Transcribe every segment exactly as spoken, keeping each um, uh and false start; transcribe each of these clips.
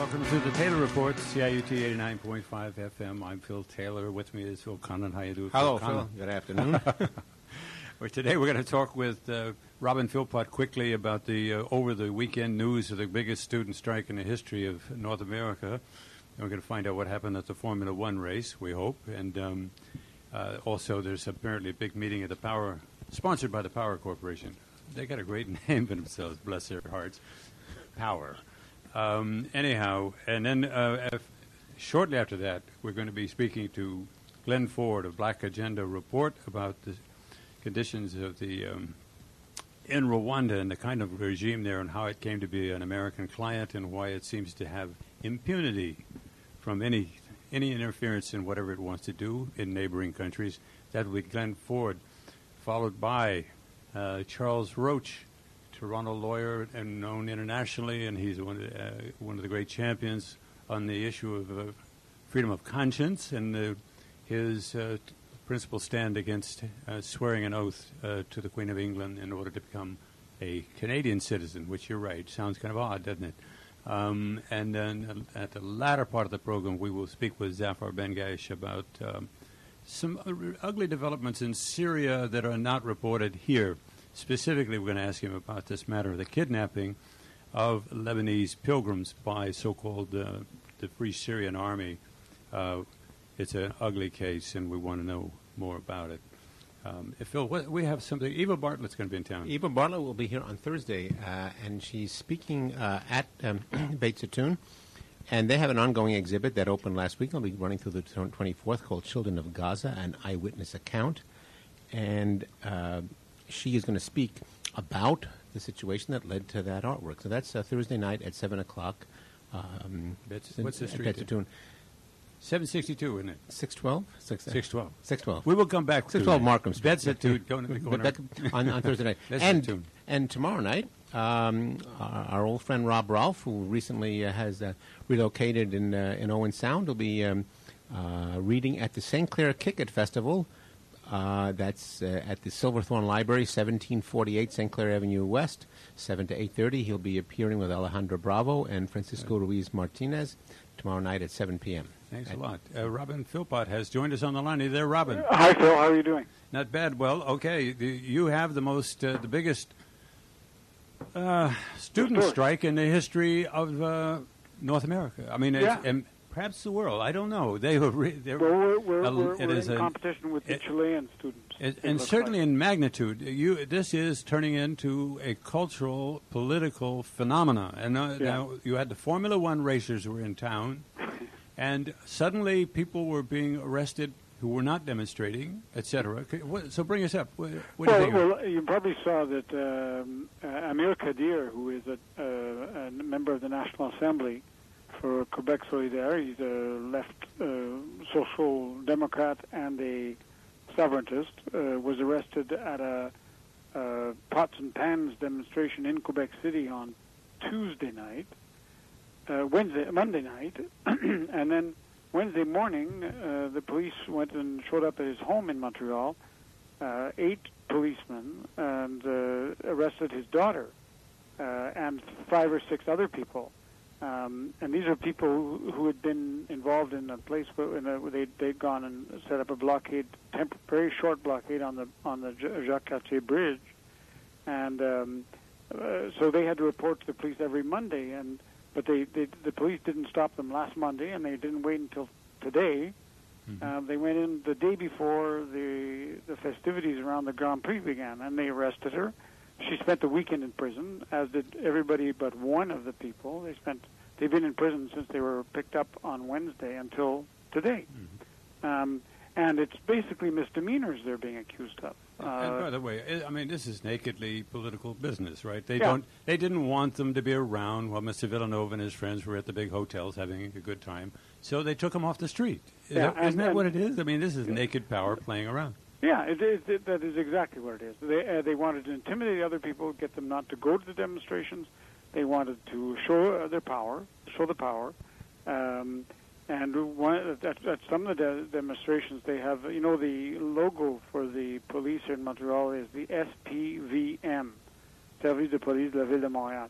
Welcome to the Taylor Report, C I U T eighty-nine point five F M. I'm Phil Taylor. With me is Phil Conlon. How you doing? Hello, Phil. Phil. Good afternoon. Well, today we're going to talk with uh, Robin Philpott quickly about the uh, over the weekend news of the biggest student strike in the history of North America. And we're going to find out what happened at the Formula One race, we hope. And um, uh, also there's apparently a big meeting at the Power, sponsored by the Power Corporation. They got a great name for themselves, bless their hearts. Power. Um, anyhow, and then uh, if, shortly after that, we're going to be speaking to Glenn Ford of Black Agenda Report about the conditions of the um, in Rwanda and the kind of regime there and how it came to be an American client and why it seems to have impunity from any any interference in whatever it wants to do in neighboring countries. That will be Glenn Ford, followed by uh, Charles Roach, Toronto lawyer and known internationally, and he's one of, the, uh, one of the great champions on the issue of uh, freedom of conscience and uh, his uh, t- principal stand against uh, swearing an oath uh, to the Queen of England in order to become a Canadian citizen, which you're right, sounds kind of odd, doesn't it? Um, and then uh, at the latter part of the program, we will speak with Zafar Ben-Gaish about um, some uh, ugly developments in Syria that are not reported here. Specifically, we're going to ask him about this matter of the kidnapping of Lebanese pilgrims by so-called uh, the Free Syrian Army. Uh, it's an ugly case, and we want to know more about it. Um, if Phil, what, we have something. Eva Bartlett's going to be in town. Eva Bartlett will be here on Thursday, uh, and she's speaking uh, at um, Beit Zitoun. And they have an ongoing exhibit that opened last week. It'll be running through the twenty-fourth, called Children of Gaza, an eyewitness account. And uh, she is going to speak about the situation that led to that artwork. So that's uh, Thursday night at seven o'clock. Um, Bets, what's the street? Beit Zitoun. seven sixty-two, isn't it? six twelve? six twelve. six twelve. We will come back six twelve Markham Street. Bets at two. Going to on, on Thursday night. and, and tomorrow night, um, our, our old friend Rob Rolfe, who recently uh, has uh, relocated in, uh, in Owen Sound, will be um, uh, reading at the Saint Clair Kick-It Festival. Uh, that's uh, at the Silverthorne Library, seventeen forty-eight Saint Clair Avenue West, seven to eight thirty. He'll be appearing with Alejandro Bravo and Francisco Ruiz Martinez tomorrow night at seven p.m. Thanks a lot. Uh, Robin Philpott has joined us on the line. Are you there, Robin? Uh, hi, Phil. How are you doing? Not bad. Well, okay. The, you have the most, uh, the biggest uh, student strike in the history of uh, North America. I mean, yeah. it's, and perhaps the world. I don't know. They were. Re- well, we're, we're, a, we're, it we're is in a, competition with the it, Chilean students. It, and certainly like. in magnitude. You, this is turning into a cultural, political phenomena. And uh, yeah. now you had the Formula One racers who were in town, and suddenly people were being arrested who were not demonstrating, et cetera. So bring us up. What, what well, do you think? well, you probably saw that um, uh, Amir Kadir, who is a, uh, a member of the National Assembly for Quebec Solidaire, he's a left uh, social democrat and a sovereigntist, uh, was arrested at a, a pots and pans demonstration in Quebec City on Tuesday night, uh, Wednesday, Monday night, and then Wednesday morning, uh, the police went and showed up at his home in Montreal, uh, eight policemen, and uh, arrested his daughter uh, and five or six other people. Um, and these are people who, who had been involved in a place where, in a, where they, they'd gone and set up a blockade, temp- very short blockade on the on the Jacques Cartier Bridge, and um, uh, so they had to report to the police every Monday. And but they, they the police didn't stop them last Monday, and they didn't wait until today. Mm-hmm. Uh, they went in the day before the the festivities around the Grand Prix began, and they arrested her. She spent the weekend in prison, as did everybody but one of the people. They spent, they've been in prison since they were picked up on Wednesday until today. Mm-hmm. Um, and it's basically misdemeanors they're being accused of. Uh, and by the way, I mean, this is nakedly political business, right? They yeah. don't. They didn't want them to be around while Mister Villeneuve and his friends were at the big hotels having a good time. So they took them off the street. Is yeah, that, isn't and, that what and, it is? I mean, this is naked power playing around. Yeah, it is, it, that is exactly what it is. They uh, they wanted to intimidate other people, get them not to go to the demonstrations. They wanted to show uh, their power, show the power. Um, and one, at, at some of the de- demonstrations, they have, you know, the logo for the police in Montreal is the S P V M, Service de Police de la Ville de Montréal.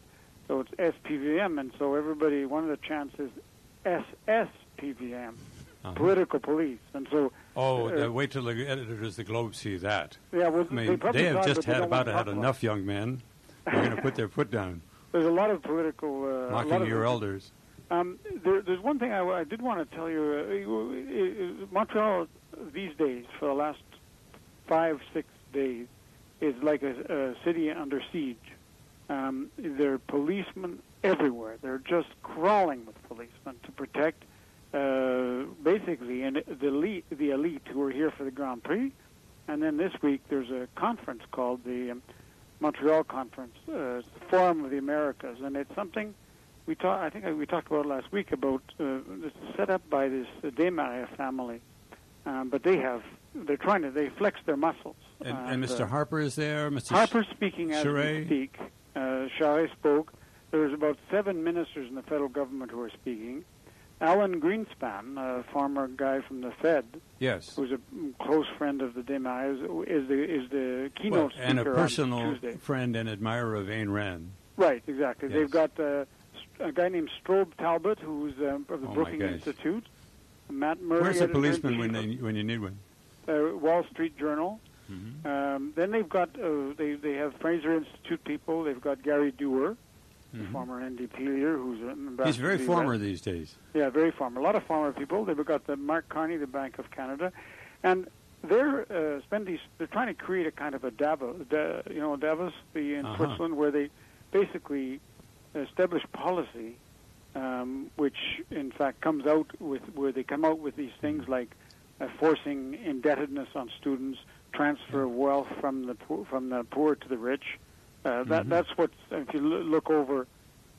So it's S P V M, and so everybody, one of the chants is S S P V M, uh-huh. Political Police. And so... Oh, uh, wait till the editors of the Globe see that. Yeah, well, I mean, they, they have just they had about had about enough young men. They're going to put their foot down. There's a lot of political... Uh, Mocking lot of your elders. Um, there, there's one thing I, I did want to tell you. Uh, Montreal these days, for the last five, six days, is like a, a city under siege. Um, there are policemen everywhere. They're just crawling with policemen to protect, uh, basically, and the elite, the elite who are here for the Grand Prix. And then this week there's a conference called the um, Montreal Conference, uh, it's the Forum of the Americas, and it's something we talked. I think we talked about it last week about uh, it's set up by this uh, Desmarais family, um, but they have they're trying to they flex their muscles. And, and, and Mister Uh, Harper is there. Mister Harper's speaking as Charest. we speak. Uh, Charest spoke. There's about seven ministers in the federal government who are speaking. Alan Greenspan, a former guy from the Fed, yes, who's a close friend of the Desmarais, is the is the keynote well, and speaker a personal on Tuesday. friend and admirer of Ayn Rand. Right, exactly. Yes. They've got uh, a guy named Strobe Talbot, who's um, of the Oh, Brookings my gosh. Institute. Matt Murray. Where's the editor-in-chief policeman when of, they when you need one? uh, Wall Street Journal. Mm-hmm. Um, then they've got uh, they they have Fraser Institute people. They've got Gary Dewar, Mm-hmm. the former N D P leader, who's an ambassador. He's very to the former U S. these days. Yeah, very former. A lot of former people. They've got the Mark Carney, the Bank of Canada, and they're uh, spend these. They're trying to create a kind of a Davos, da, you know, Davos, the in Uh-huh. Switzerland, where they basically establish policy, um, which in fact comes out with where they come out with these things like uh, forcing indebtedness on students, transfer of wealth from the poor, from the poor to the rich. Uh, that Mhm. that's what if you l- look over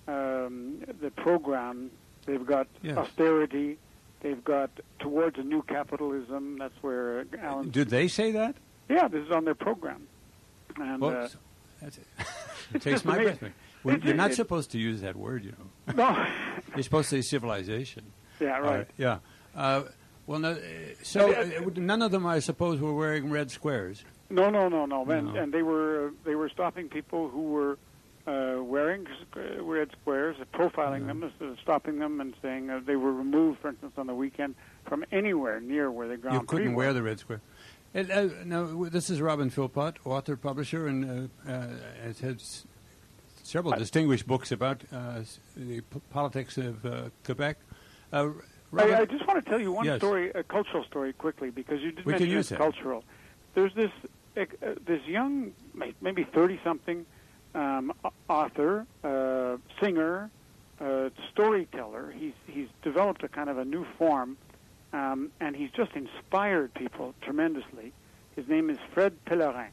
um, the program, they've got Yes. austerity, they've got towards a new capitalism. That's where uh, Alan. Did they say that? Yeah, this is on their program. And Well, uh, that's it. It takes my breath away. Well, It- you're it- not it- supposed to use that word, you know. no, You're supposed to say civilization. yeah, right. Uh, yeah. Uh, well, no, uh, so uh, none of them, I suppose, were wearing red squares. No, no, no, no, and, No. and they were uh, they were stopping people who were uh, wearing squ- red squares, uh, profiling Yeah. them, uh, stopping them, and saying uh, they were removed, for instance, on the weekend from anywhere near where the Grand You Prix couldn't wear was. the red square. And, uh, now, this is Robin Philpott, author, publisher, and uh, uh, has had s- several distinguished books about uh, s- the p- politics of uh, Quebec. Uh, Robin, I, I just want to tell you one Yes. story, a cultural story, quickly, because you did We can mention use it's that. cultural. There's this uh, this young, may- maybe thirty-something um, au- author, uh, singer, uh, storyteller. He's he's developed a kind of a new form, um, and he's just inspired people tremendously. His name is Fred Pellerin.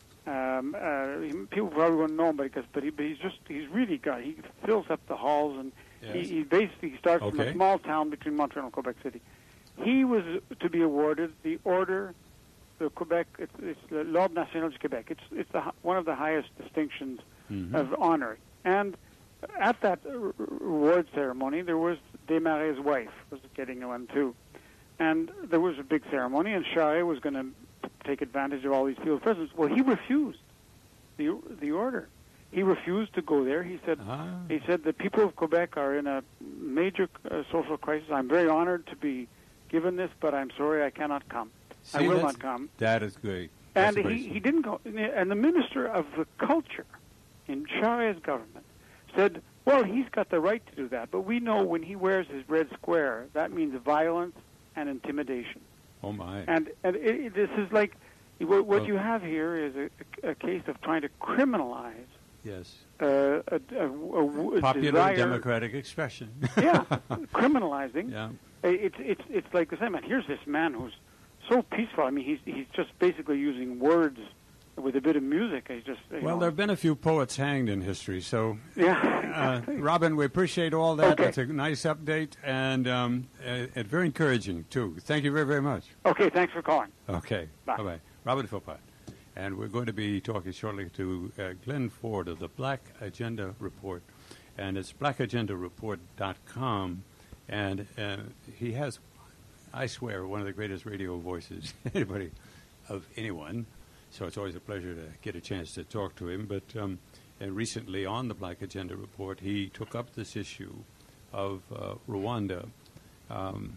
Um, uh, he- people probably won't know him, because but, he, but he's just he's really got he fills up the halls, and Yes. he, he basically starts from Okay. a small town between Montreal and Quebec City. He was to be awarded the Order, the Quebec, it's, it's the L'Ordre National du Québec. It's it's the, hi- one of the highest distinctions Mhm. of honor. And at that r- award ceremony, there was Desmarais' wife was getting one too, and there was a big ceremony, and Charest was going to take advantage of all these people's presence. Well, he refused the the order. He refused to go there. He said, Ah. he said the people of Quebec are in a major uh, social crisis. I'm very honored to be given this, but I'm sorry I cannot come. I See, will that's- not come. That is great. That's And a great he, story. he didn't go. And the minister of the culture in Charest's government said, well, he's got the right to do that, but we know when he wears his red square, that means violence and intimidation. Oh, my. And and it, it, this is like, what, what Well- you have here is a, a case of trying to criminalize Yes. uh, a, a, a, a Popular desire. democratic expression. Yeah, criminalizing. Yeah. It's it's it's like the same. And here's this man who's so peaceful. I mean, he's he's just basically using words with a bit of music. He's just you Well, know, there have been a few poets hanged in history, so yeah. uh, Robin, we appreciate all that. Okay. That's a nice update and um, uh, uh, very encouraging too. Thank you very, very much. Okay, thanks for calling. Okay, Bye. bye. Robin Philpott. And we're going to be talking shortly to uh, Glenn Ford of the Black Agenda Report, and it's black agenda report dot com, and uh, he has, I swear, one of the greatest radio voices anybody of anyone. So it's always a pleasure to get a chance to talk to him. But um, and recently on the Black Agenda Report, he took up this issue of uh, Rwanda, um,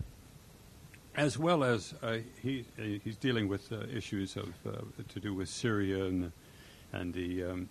as well as uh, he uh, he's dealing with uh, issues of uh, to do with Syria and and the um,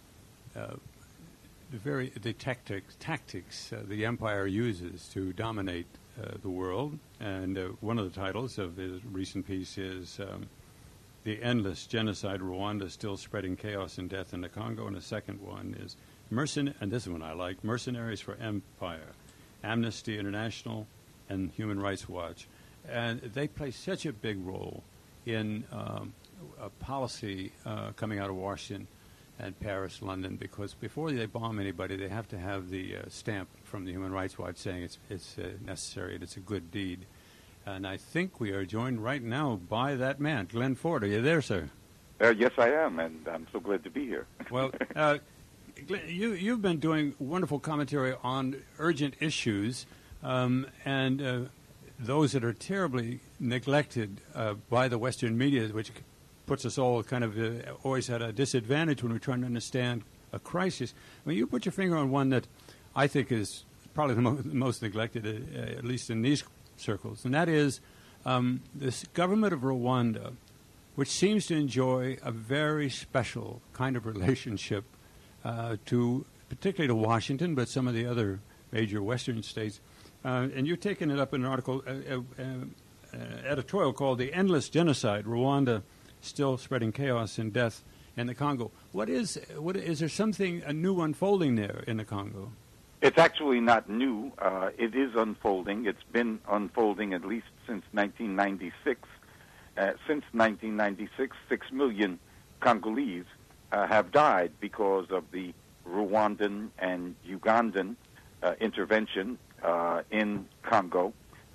uh, the very the tactics tactics uh, the empire uses to dominate uh, the world. And uh, one of the titles of his recent piece is um, "The Endless Genocide: Rwanda Still Spreading Chaos and Death in the Congo," and the second one is Mercen and this one I like Mercenaries for Empire, Amnesty International and Human Rights Watch. And they play such a big role in um, a policy uh, coming out of Washington and Paris, London, because before they bomb anybody, they have to have the uh, stamp from the Human Rights Watch saying it's it's uh, necessary and it's a good deed. And I think we are joined right now by that man, Glenn Ford. Are you there, sir? Uh, yes, I am, and I'm so glad to be here. Well, uh, Glenn, you, you've been doing wonderful commentary on urgent issues, um, and uh, those that are terribly neglected uh, by the Western media, which puts us all kind of uh, always at a disadvantage when we're trying to understand a crisis. I mean, you put your finger on one that I think is probably the, mo- the most neglected, uh, at least in these circles, and that is um, this government of Rwanda, which seems to enjoy a very special kind of relationship uh, to, particularly to Washington, but some of the other major Western states. Uh, and you're taking it up in an article, uh, uh, uh, editorial called "The Endless Genocide: Rwanda Still Spreading Chaos and Death in the Congo." What is, what is there something a new unfolding there in the Congo? It's actually not new. Uh, it is unfolding. It's been unfolding at least since nineteen ninety-six. Uh, since nineteen ninety-six, six million Congolese uh, have died because of the Rwandan and Ugandan uh, intervention uh, in Congo.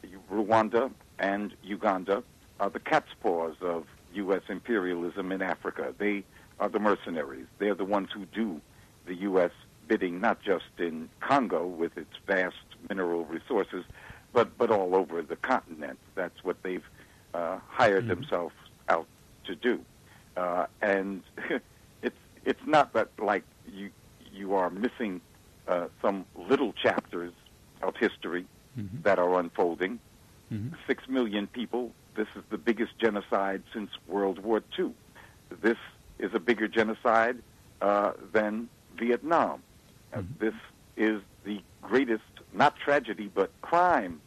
Rwanda and Uganda are the cat's paws of U S imperialism in Africa. They are the mercenaries. They're the ones who do the U S bidding, not just in Congo with its vast mineral resources, but, but all over the continent. That's what they've uh, hired mm-hmm. themselves out to do. Uh, and it's it's not that like you you are missing uh, some little chapters of history mm-hmm. that are unfolding. Mm-hmm. Six million people. This is the biggest genocide since World War Two. This is a bigger genocide uh, than Vietnam. Uh, mm-hmm. This is the greatest, not tragedy, but crime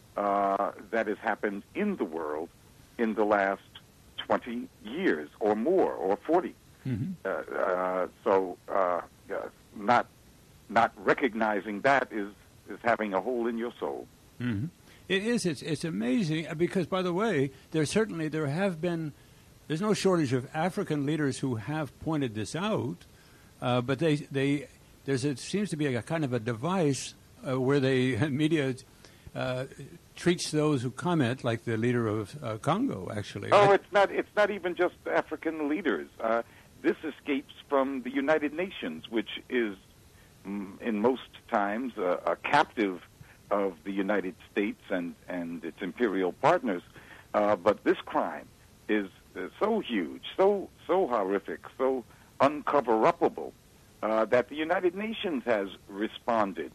uh, that has happened in the world in the last twenty years or more, or forty. Mm-hmm. Uh, uh, so uh, uh, not not recognizing that is, is having a hole in your soul. Mm-hmm. It is. It's it's amazing because, by the way, there certainly there have been. There's no shortage of African leaders who have pointed this out, uh, but they they there's it seems to be a kind of a device uh, where the media uh, treats those who comment like the leader of uh, Congo. Actually, oh, I, it's not. It's not even just African leaders. Uh, this escapes from the United Nations, which is mm, in most times uh, a captive of the United States and, and its imperial partners, uh, but this crime is uh, so huge, so so horrific, so uncover-upable uh, that the United Nations has responded,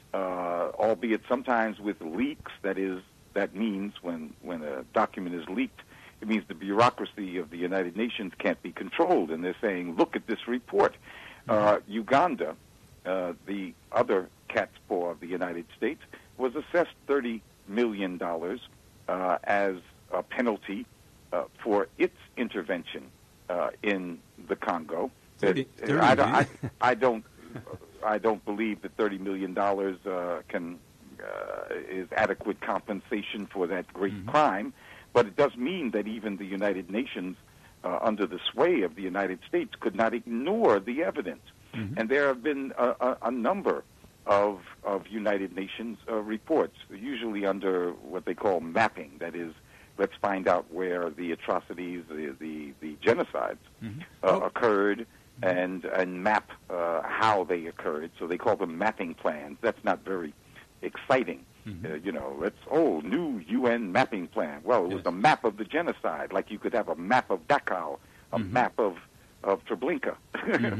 uh, albeit sometimes with leaks. That is, that means when when a document is leaked, it means the bureaucracy of the United Nations can't be controlled, and they're saying, "Look at this report." Uh, Uganda, uh, the other cat's paw of the United States, was assessed thirty million dollars uh, as a penalty uh, for its intervention uh, in the Congo. thirty, thirty, I, don't, I, I don't, I don't believe that thirty million dollars uh, can uh, is adequate compensation for that great mm-hmm. crime. But it does mean that even the United Nations, uh, under the sway of the United States, could not ignore the evidence. Mm-hmm. And there have been a, a, a number of of United Nations uh, reports, usually under what they call mapping. That is, let's find out where the atrocities, the the, the genocides mm-hmm. uh, oh. occurred, and and map uh, how they occurred. So they call them mapping plans. That's not very exciting. Mm-hmm. Uh, you know, it's, oh, new U N mapping plan. Well, it yes. was a map of the genocide, like you could have a map of Dachau, a mm-hmm. map of, of Treblinka. mm-hmm.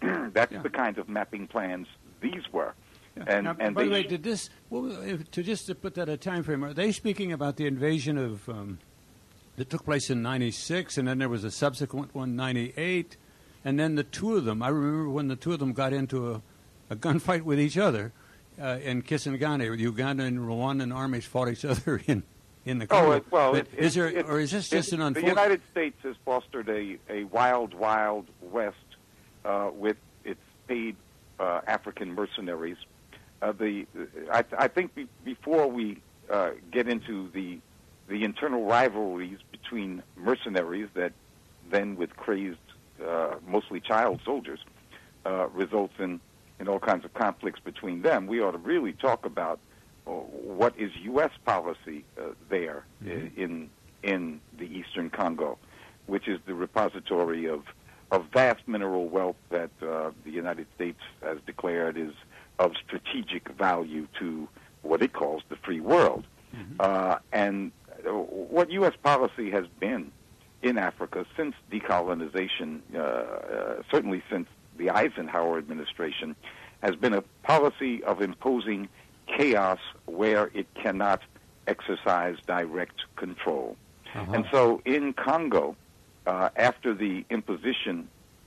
That's Yeah. the kind of mapping plans these were. Yeah. And, now, and by they the way, did this, well, if, to just to put that a time frame, are they speaking about the invasion of, um, that took place in ninety-six, and then there was a subsequent one, ninety-eight, and then the two of them, I remember when the two of them got into a, a gunfight with each other uh, in Kisangani. Uganda and Rwandan armies fought each other in, in the Congo. Oh, it, well, But it, is there, it, or is this just it, an The unfolding? United States has fostered a, a wild, wild West uh, with its paid uh, African mercenaries. Uh, the I, I think be, before we uh, get into the the internal rivalries between mercenaries that then, with crazed, uh, mostly child soldiers, uh, results in, in all kinds of conflicts between them, we ought to really talk about uh, what is U S policy uh, there mm-hmm. in in the Eastern Congo, which is the repository of of vast mineral wealth that uh, the United States has declared is of strategic value to what it calls the free world. Mm-hmm. Uh, and what U S policy has been in Africa since decolonization, uh, uh, certainly since the Eisenhower administration, has been a policy of imposing chaos where it cannot exercise direct control. Uh-huh. And so in Congo, uh, after the imposition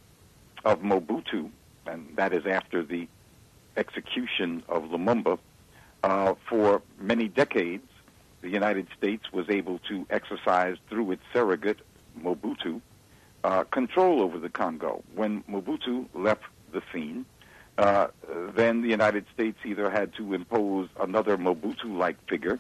of Mobutu, and that is after the execution of Lumumba, uh, for many decades, the United States was able to exercise through its surrogate, Mobutu, uh, control over the Congo. When Mobutu left the scene, uh, then the United States either had to impose another Mobutu-like figure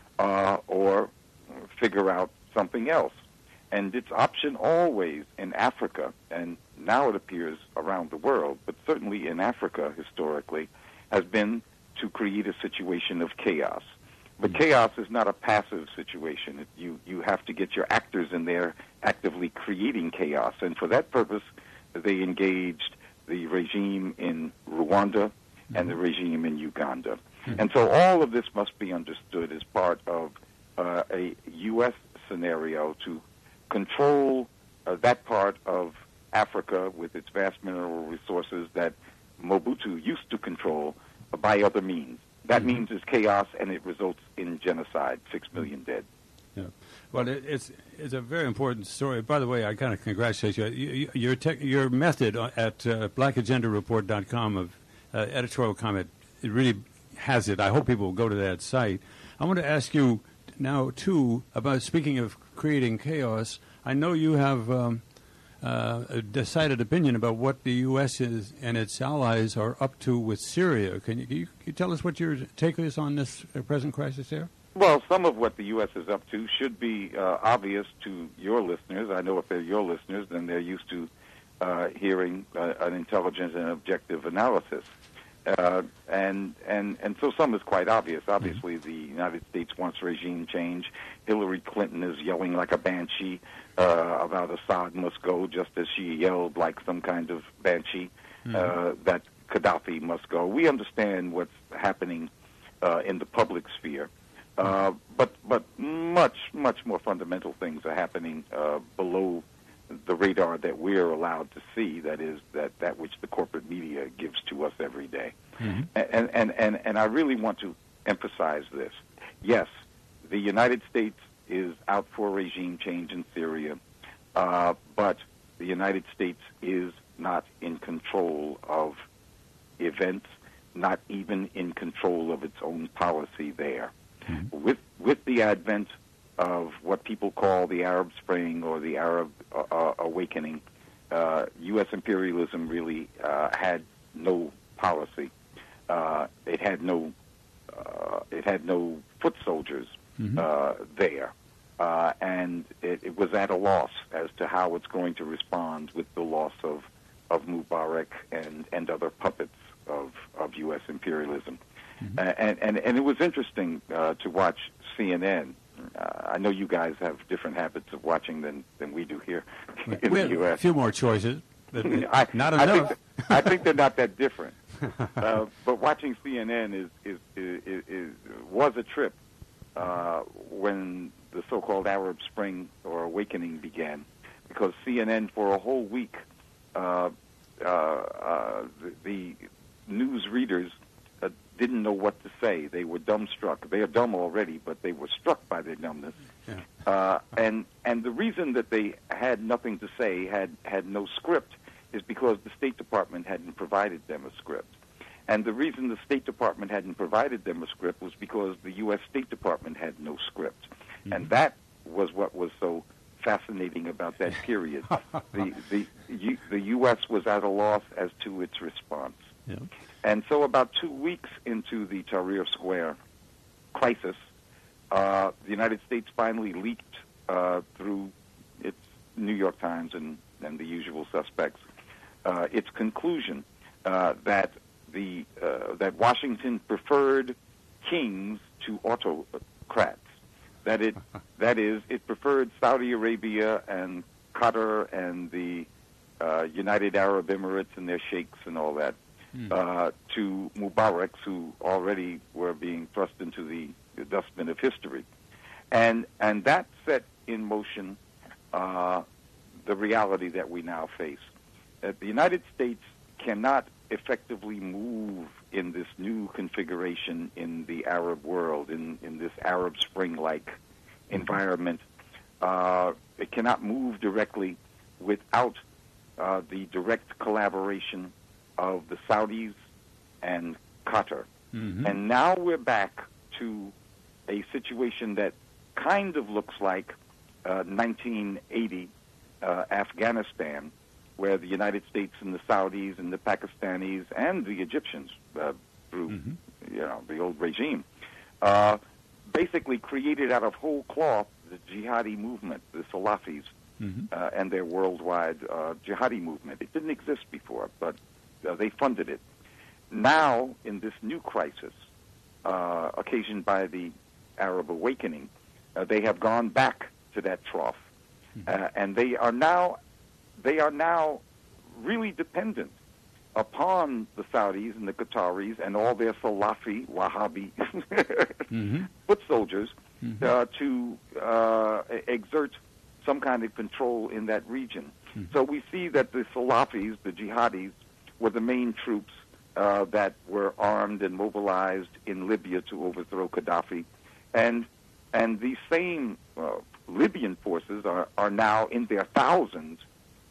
uh, or figure out something else. And its option always in Africa, and now it appears around the world, but certainly in Africa historically, has been to create a situation of chaos. But chaos is not a passive situation. It, you, you have to get your actors in there actively creating chaos. And for that purpose, they engaged the regime in Rwanda mm-hmm. and the regime in Uganda. Mm-hmm. And so all of this must be understood as part of uh, a U S scenario to control uh, that part of Africa with its vast mineral resources that Mobutu used to control uh, by other means. That mm-hmm. means it's chaos, and it results in genocide, six million dead. Yeah. Well, it, it's it's a very important story. By the way, I kind of congratulate you. you your tech, your method at uh, black agenda report dot com of uh, editorial comment, it really has it. I hope people will go to that site. I want to ask you now, too, about speaking of creating chaos. I know you have um, uh, a decided opinion about what the U S is and its allies are up to with Syria. Can you, can you, can you tell us what your take is on this uh, present crisis there? Well, some of what the U S is up to should be uh, obvious to your listeners. I know if they're your listeners, then they're used to uh, hearing uh, an intelligent and objective analysis. Uh, and, and, and so some is quite obvious. Obviously, the United States wants regime change. Hillary Clinton is yelling like a banshee uh, about Assad must go, just as she yelled like some kind of banshee uh, mm-hmm. that Gaddafi must go. We understand what's happening uh, in the public sphere. Uh, but but much, much more fundamental things are happening uh, below the radar that we're allowed to see, that is, that, that which the corporate media gives to us every day. Mm-hmm. And, and, and, and I really want to emphasize this. Yes, the United States is out for regime change in Syria, uh, but the United States is not in control of events, not even in control of its own policy there. Mm-hmm. With with the advent of what people call the Arab Spring or the Arab uh, uh, Awakening, uh, U S imperialism really uh, had no policy. Uh, it had no uh, it had no foot soldiers mm-hmm. uh, there, uh, and it, it was at a loss as to how it's going to respond with the loss of of Mubarak and and other puppets of of U S imperialism. Mm-hmm. Uh, and, and and it was interesting uh, to watch C N N. Uh, I know you guys have different habits of watching than, than we do here in we the U S. A few more choices, but I, not I enough. Think, I think they're not that different. Uh, but watching C N N is, is, is, is, is was a trip uh, when the so-called Arab Spring or Awakening began, because C N N for a whole week uh, uh, uh, the, the news readers uh, didn't know what to say. They were dumbstruck. They are dumb already, but they were struck by their dumbness. Yeah. Uh, and and the reason that they had nothing to say, had had no script, is because the State Department hadn't provided them a script. And the reason the State Department hadn't provided them a script was because the U S State Department had no script. Mm-hmm. And that was what was so fascinating about that period. the, the, U, the U S was at a loss as to its response. Yeah. And so about two weeks into the Tahrir Square crisis, uh, the United States finally leaked uh, through its New York Times and, and the usual suspects uh, its conclusion uh, that the uh, that Washington preferred kings to autocrats. That it that is, it preferred Saudi Arabia and Qatar and the uh, United Arab Emirates and their sheikhs and all that mm. uh, to Mubaraks, who already were being thrust into the, the dustbin of history, and and that set in motion uh, the reality that we now face. That the United States cannot effectively move in this new configuration in the Arab world, in, in this Arab Spring-like environment. Uh, it cannot move directly without uh, the direct collaboration of the Saudis and Qatar. Mm-hmm. And now we're back to a situation that kind of looks like uh, nineteen eighty uh, Afghanistan, where the United States and the Saudis and the Pakistanis and the Egyptians, uh, through mm-hmm. you know the old regime, uh, basically created out of whole cloth the jihadi movement, the Salafis, mm-hmm. uh, and their worldwide uh, jihadi movement. It didn't exist before, but uh, they funded it. Now, in this new crisis, uh, occasioned by the Arab awakening, uh, they have gone back to that trough, mm-hmm. uh, and they are now. They are now really dependent upon the Saudis and the Qataris and all their Salafi, Wahhabi mm-hmm. foot soldiers mm-hmm. uh, to uh, exert some kind of control in that region. Mm-hmm. So we see that the Salafis, the jihadis, were the main troops uh, that were armed and mobilized in Libya to overthrow Gaddafi. And and these same uh, Libyan forces are, are now in their thousands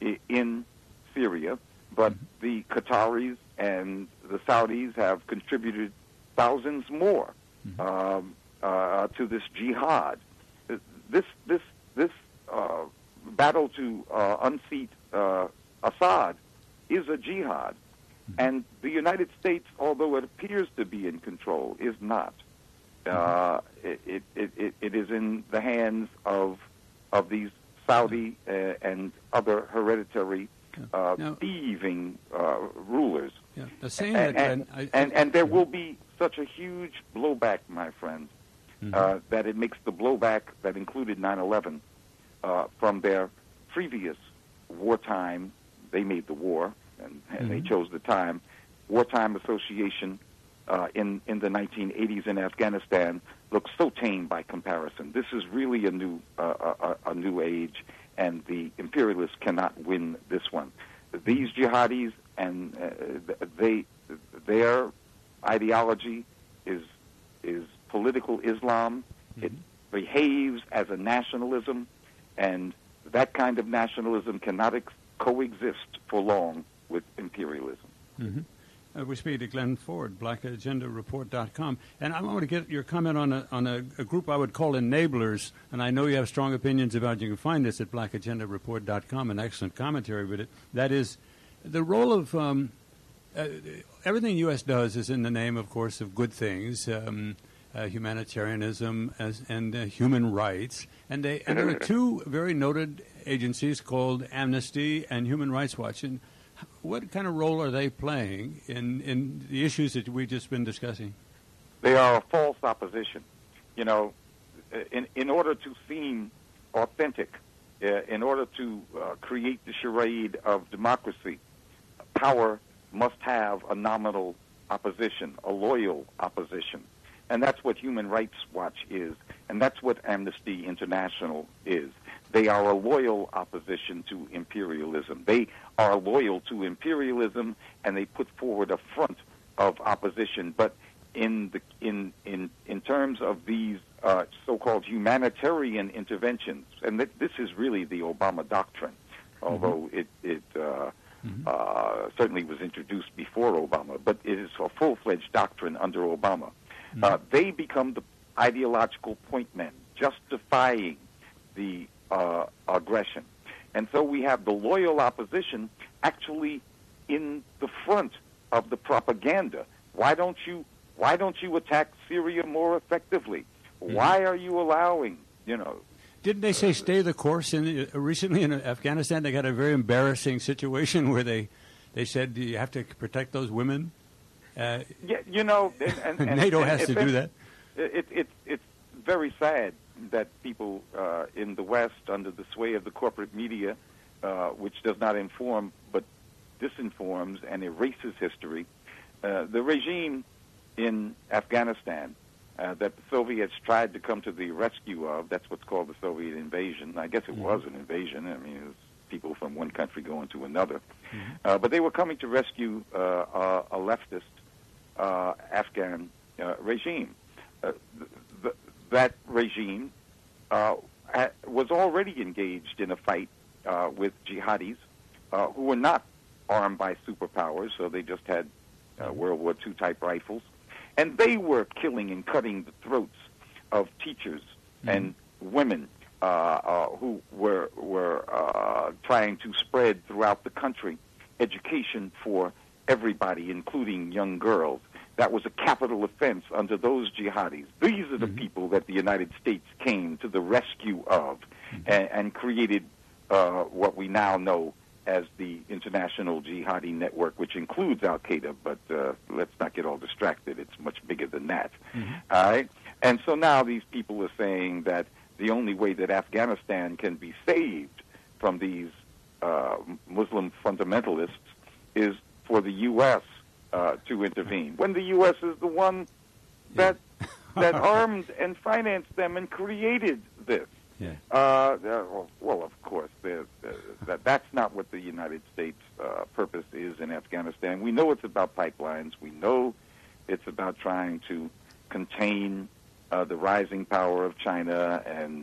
in Syria, but mm-hmm. the Qataris and the Saudis have contributed thousands more mm-hmm. um, uh, to this jihad. This this this uh, battle to uh, unseat uh, Assad is a jihad, mm-hmm. and the United States, although it appears to be in control, is not. Mm-hmm. Uh, it, it, it, it is in the hands of of these Saudi uh, and other hereditary uh, now, thieving uh, rulers. Yeah, the same and, that, and, I, I, and, and there will be such a huge blowback, my friend, mm-hmm. uh, that it makes the blowback that included nine eleven uh, from their previous wartime, they made the war, and, and mm-hmm. they chose the time, wartime association uh, in, in the nineteen eighties in Afghanistan looks so tame by comparison. This is really a new uh, a, a new age, and the imperialists cannot win this one. These jihadis and uh, they their ideology is is political Islam. Mm-hmm. It behaves as a nationalism, and that kind of nationalism cannot ex- coexist for long with imperialism. Mm-hmm. Uh, we speak to Glenn Ford, black agenda report dot com. And I want to get your comment on a on a, a group I would call enablers. And I know you have strong opinions about it. You can find this at black agenda report dot com, an excellent commentary with it. That is the role of um, uh, everything the U S does is in the name, of course, of good things, um, uh, humanitarianism as, and uh, human rights. And, they, and there are two very noted agencies called Amnesty and Human Rights Watch. And what kind of role are they playing in, in the issues that we've just been discussing? They are a false opposition. You know, in, in order to seem authentic, uh, in order to uh, create the charade of democracy, power must have a nominal opposition, a loyal opposition. And that's what Human Rights Watch is, and that's what Amnesty International is. they are a loyal opposition to imperialism. They are loyal to imperialism, and they put forward a front of opposition. But in the in in in terms of these uh, so-called humanitarian interventions, and th- this is really the Obama doctrine, although mm-hmm. it it uh, mm-hmm. uh, certainly was introduced before Obama, but it is a full-fledged doctrine under Obama. Mm-hmm. Uh, they become the ideological point men, justifying the uh, aggression. And so we have the loyal opposition actually in the front of the propaganda. Why don't you why don't you attack Syria more effectively? Mm-hmm. Why are you allowing, you know... Didn't they say stay the course? In, uh, recently in Afghanistan, they got a very embarrassing situation where they, they said you have to protect those women. Uh, yeah, you know... And, and, NATO and, has and to do that. It, it, it's very sad that people uh, in the West, under the sway of the corporate media, uh, which does not inform but disinforms and erases history, uh, the regime in Afghanistan uh, that the Soviets tried to come to the rescue of, that's what's called the Soviet invasion. I guess it mm-hmm. was an invasion. I mean, it was people from one country going to another. Mm-hmm. Uh, but they were coming to rescue uh, a, a leftist uh, Afghan uh, regime. Uh, th- th- that regime uh, ha- was already engaged in a fight uh, with jihadis uh, who were not armed by superpowers, so they just had uh, World War Two type rifles. And they were killing and cutting the throats of teachers mm-hmm. and women uh, uh, who were, were uh, trying to spread throughout the country education for everybody, including young girls. That was a capital offense under those jihadis. These are the mm-hmm. people that the United States came to the rescue of mm-hmm. and, and created uh, what we now know as the International Jihadi Network, which includes Al-Qaeda, but uh, let's not get all distracted. It's much bigger than that. Mm-hmm. All right? And so now these people are saying that the only way that Afghanistan can be saved from these uh, Muslim fundamentalists is for the U S Uh, to intervene, when the U S is the one that yeah. that armed and financed them and created this. Yeah. Uh, well, well, of course, uh, that that's not what the United States' uh, purpose is in Afghanistan. We know it's about pipelines. We know it's about trying to contain uh, the rising power of China and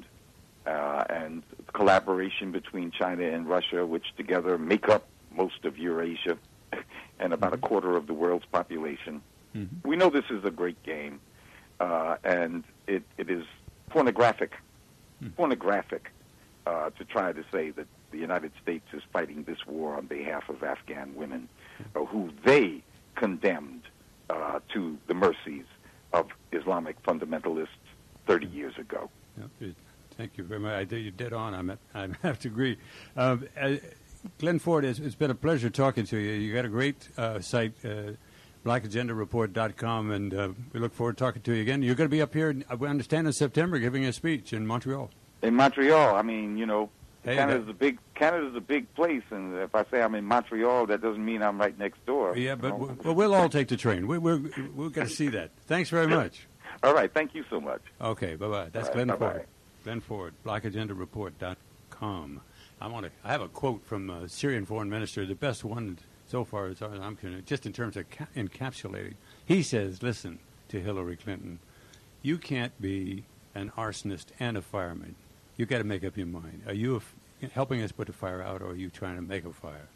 uh, and collaboration between China and Russia, which together make up most of Eurasia and about mm-hmm. a quarter of the world's population. Mm-hmm. We know this is a great game, uh, and it, it is pornographic, mm-hmm. pornographic uh, to try to say that the United States is fighting this war on behalf of Afghan women, mm-hmm. uh, who they condemned uh, to the mercies of Islamic fundamentalists thirty years ago. Yeah, thank you very much. I think you're dead on. I'm, I have to agree. Um, uh, Glenn Ford, it's, it's been a pleasure talking to you. You got a great uh, site, uh, black agenda report dot com, and uh, we look forward to talking to you again. You're going to be up here, we understand, in September, giving a speech in Montreal. In Montreal. I mean, you know, hey, Canada's a big Canada's a big place, and if I say I'm in Montreal, that doesn't mean I'm right next door. Yeah, but we'll, well, we'll all take the train. We, we're we're going to see that. Thanks very much. All right. Thank you so much. Okay. Bye bye. That's right, Glenn bye-bye. Ford. Glenn Ford, black agenda report dot com. I want to. I have a quote from uh, Syrian foreign minister, the best one so far as I'm concerned, just in terms of ca- encapsulating. He says, "Listen to Hillary Clinton. You can't be an arsonist and a fireman. You got to make up your mind. Are you f- helping us put the fire out, or are you trying to make a fire?"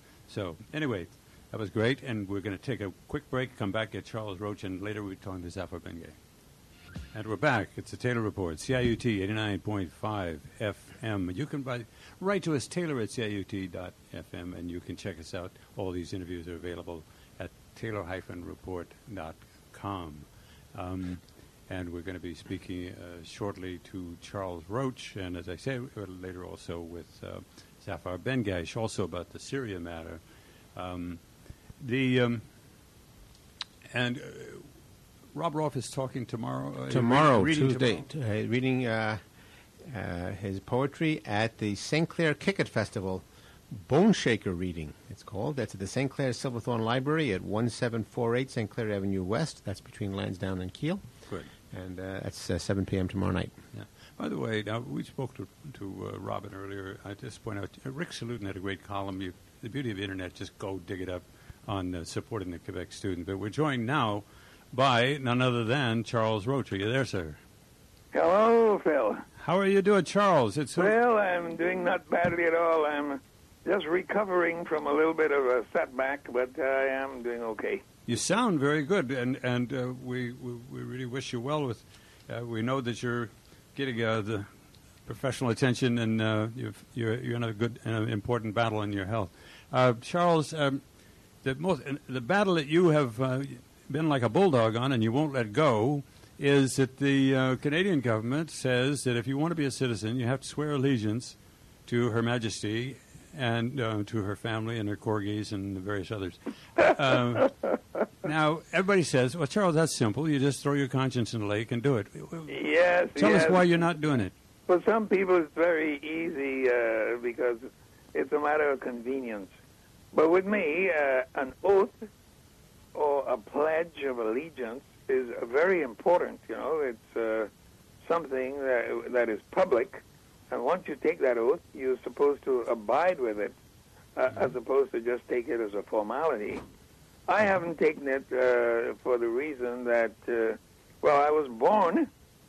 So anyway, that was great, and we're going to take a quick break. Come back, get Charles Roach, and later we're talking to Zafar Bengay. And we're back. It's the Taylor Report, C I U T eighty-nine point five F M. You can buy, write to us, Taylor at C I U T dot F M, and you can check us out. All these interviews are available at Taylor report dot com. Um, and we're going to be speaking uh, shortly to Charles Roach, and as I say, later also with uh, Zafar Bengay, also about the Syria matter. Um, the um, and... Uh, Rob Rolfe is talking tomorrow. Uh, tomorrow, reading Tuesday, tomorrow. T- uh, reading uh, uh, his poetry at the Saint Clair Kicket Festival. Bone Shaker reading, it's called. That's at the Saint Clair Silverthorne Library at one seven four eight Saint Clair Avenue West. That's between Lansdowne and Kiel. Good. And uh, that's uh, seven p.m. tomorrow night. Yeah. By the way, now we spoke to to uh, Robin earlier. I just point out, uh, Rick Salutin had a great column. You, the beauty of the internet, just go dig it up on uh, supporting the Quebec student. But we're joined now by none other than Charles Roach. Are you there, sir? Hello, Phil. How are you doing, Charles? It's so well, I'm doing not badly at all. I'm just recovering from a little bit of a setback, but I am doing okay. You sound very good, and and uh, we, we we really wish you well. With uh, we know that you're getting uh, the professional attention, and uh, you've, you're you're in a good and important battle in your health, uh, Charles. Um, the most the battle that you have uh, been like a bulldog on, and you won't let go, is that the uh, Canadian government says that if you want to be a citizen, you have to swear allegiance to Her Majesty and uh, to her family and her corgis and various others. Uh, now, everybody says, well, Charles, that's simple. You just throw your conscience in the lake and do it. Yes, Tell yes. us why you're not doing it. For some people, it's very easy uh, because it's a matter of convenience. But with me, uh, an oath or a pledge of allegiance is very important. You know, it's uh, something that, that is public. And once you take that oath, you're supposed to abide with it, uh, as opposed to just take it as a formality. I haven't taken it uh, for the reason that, uh, well, I was born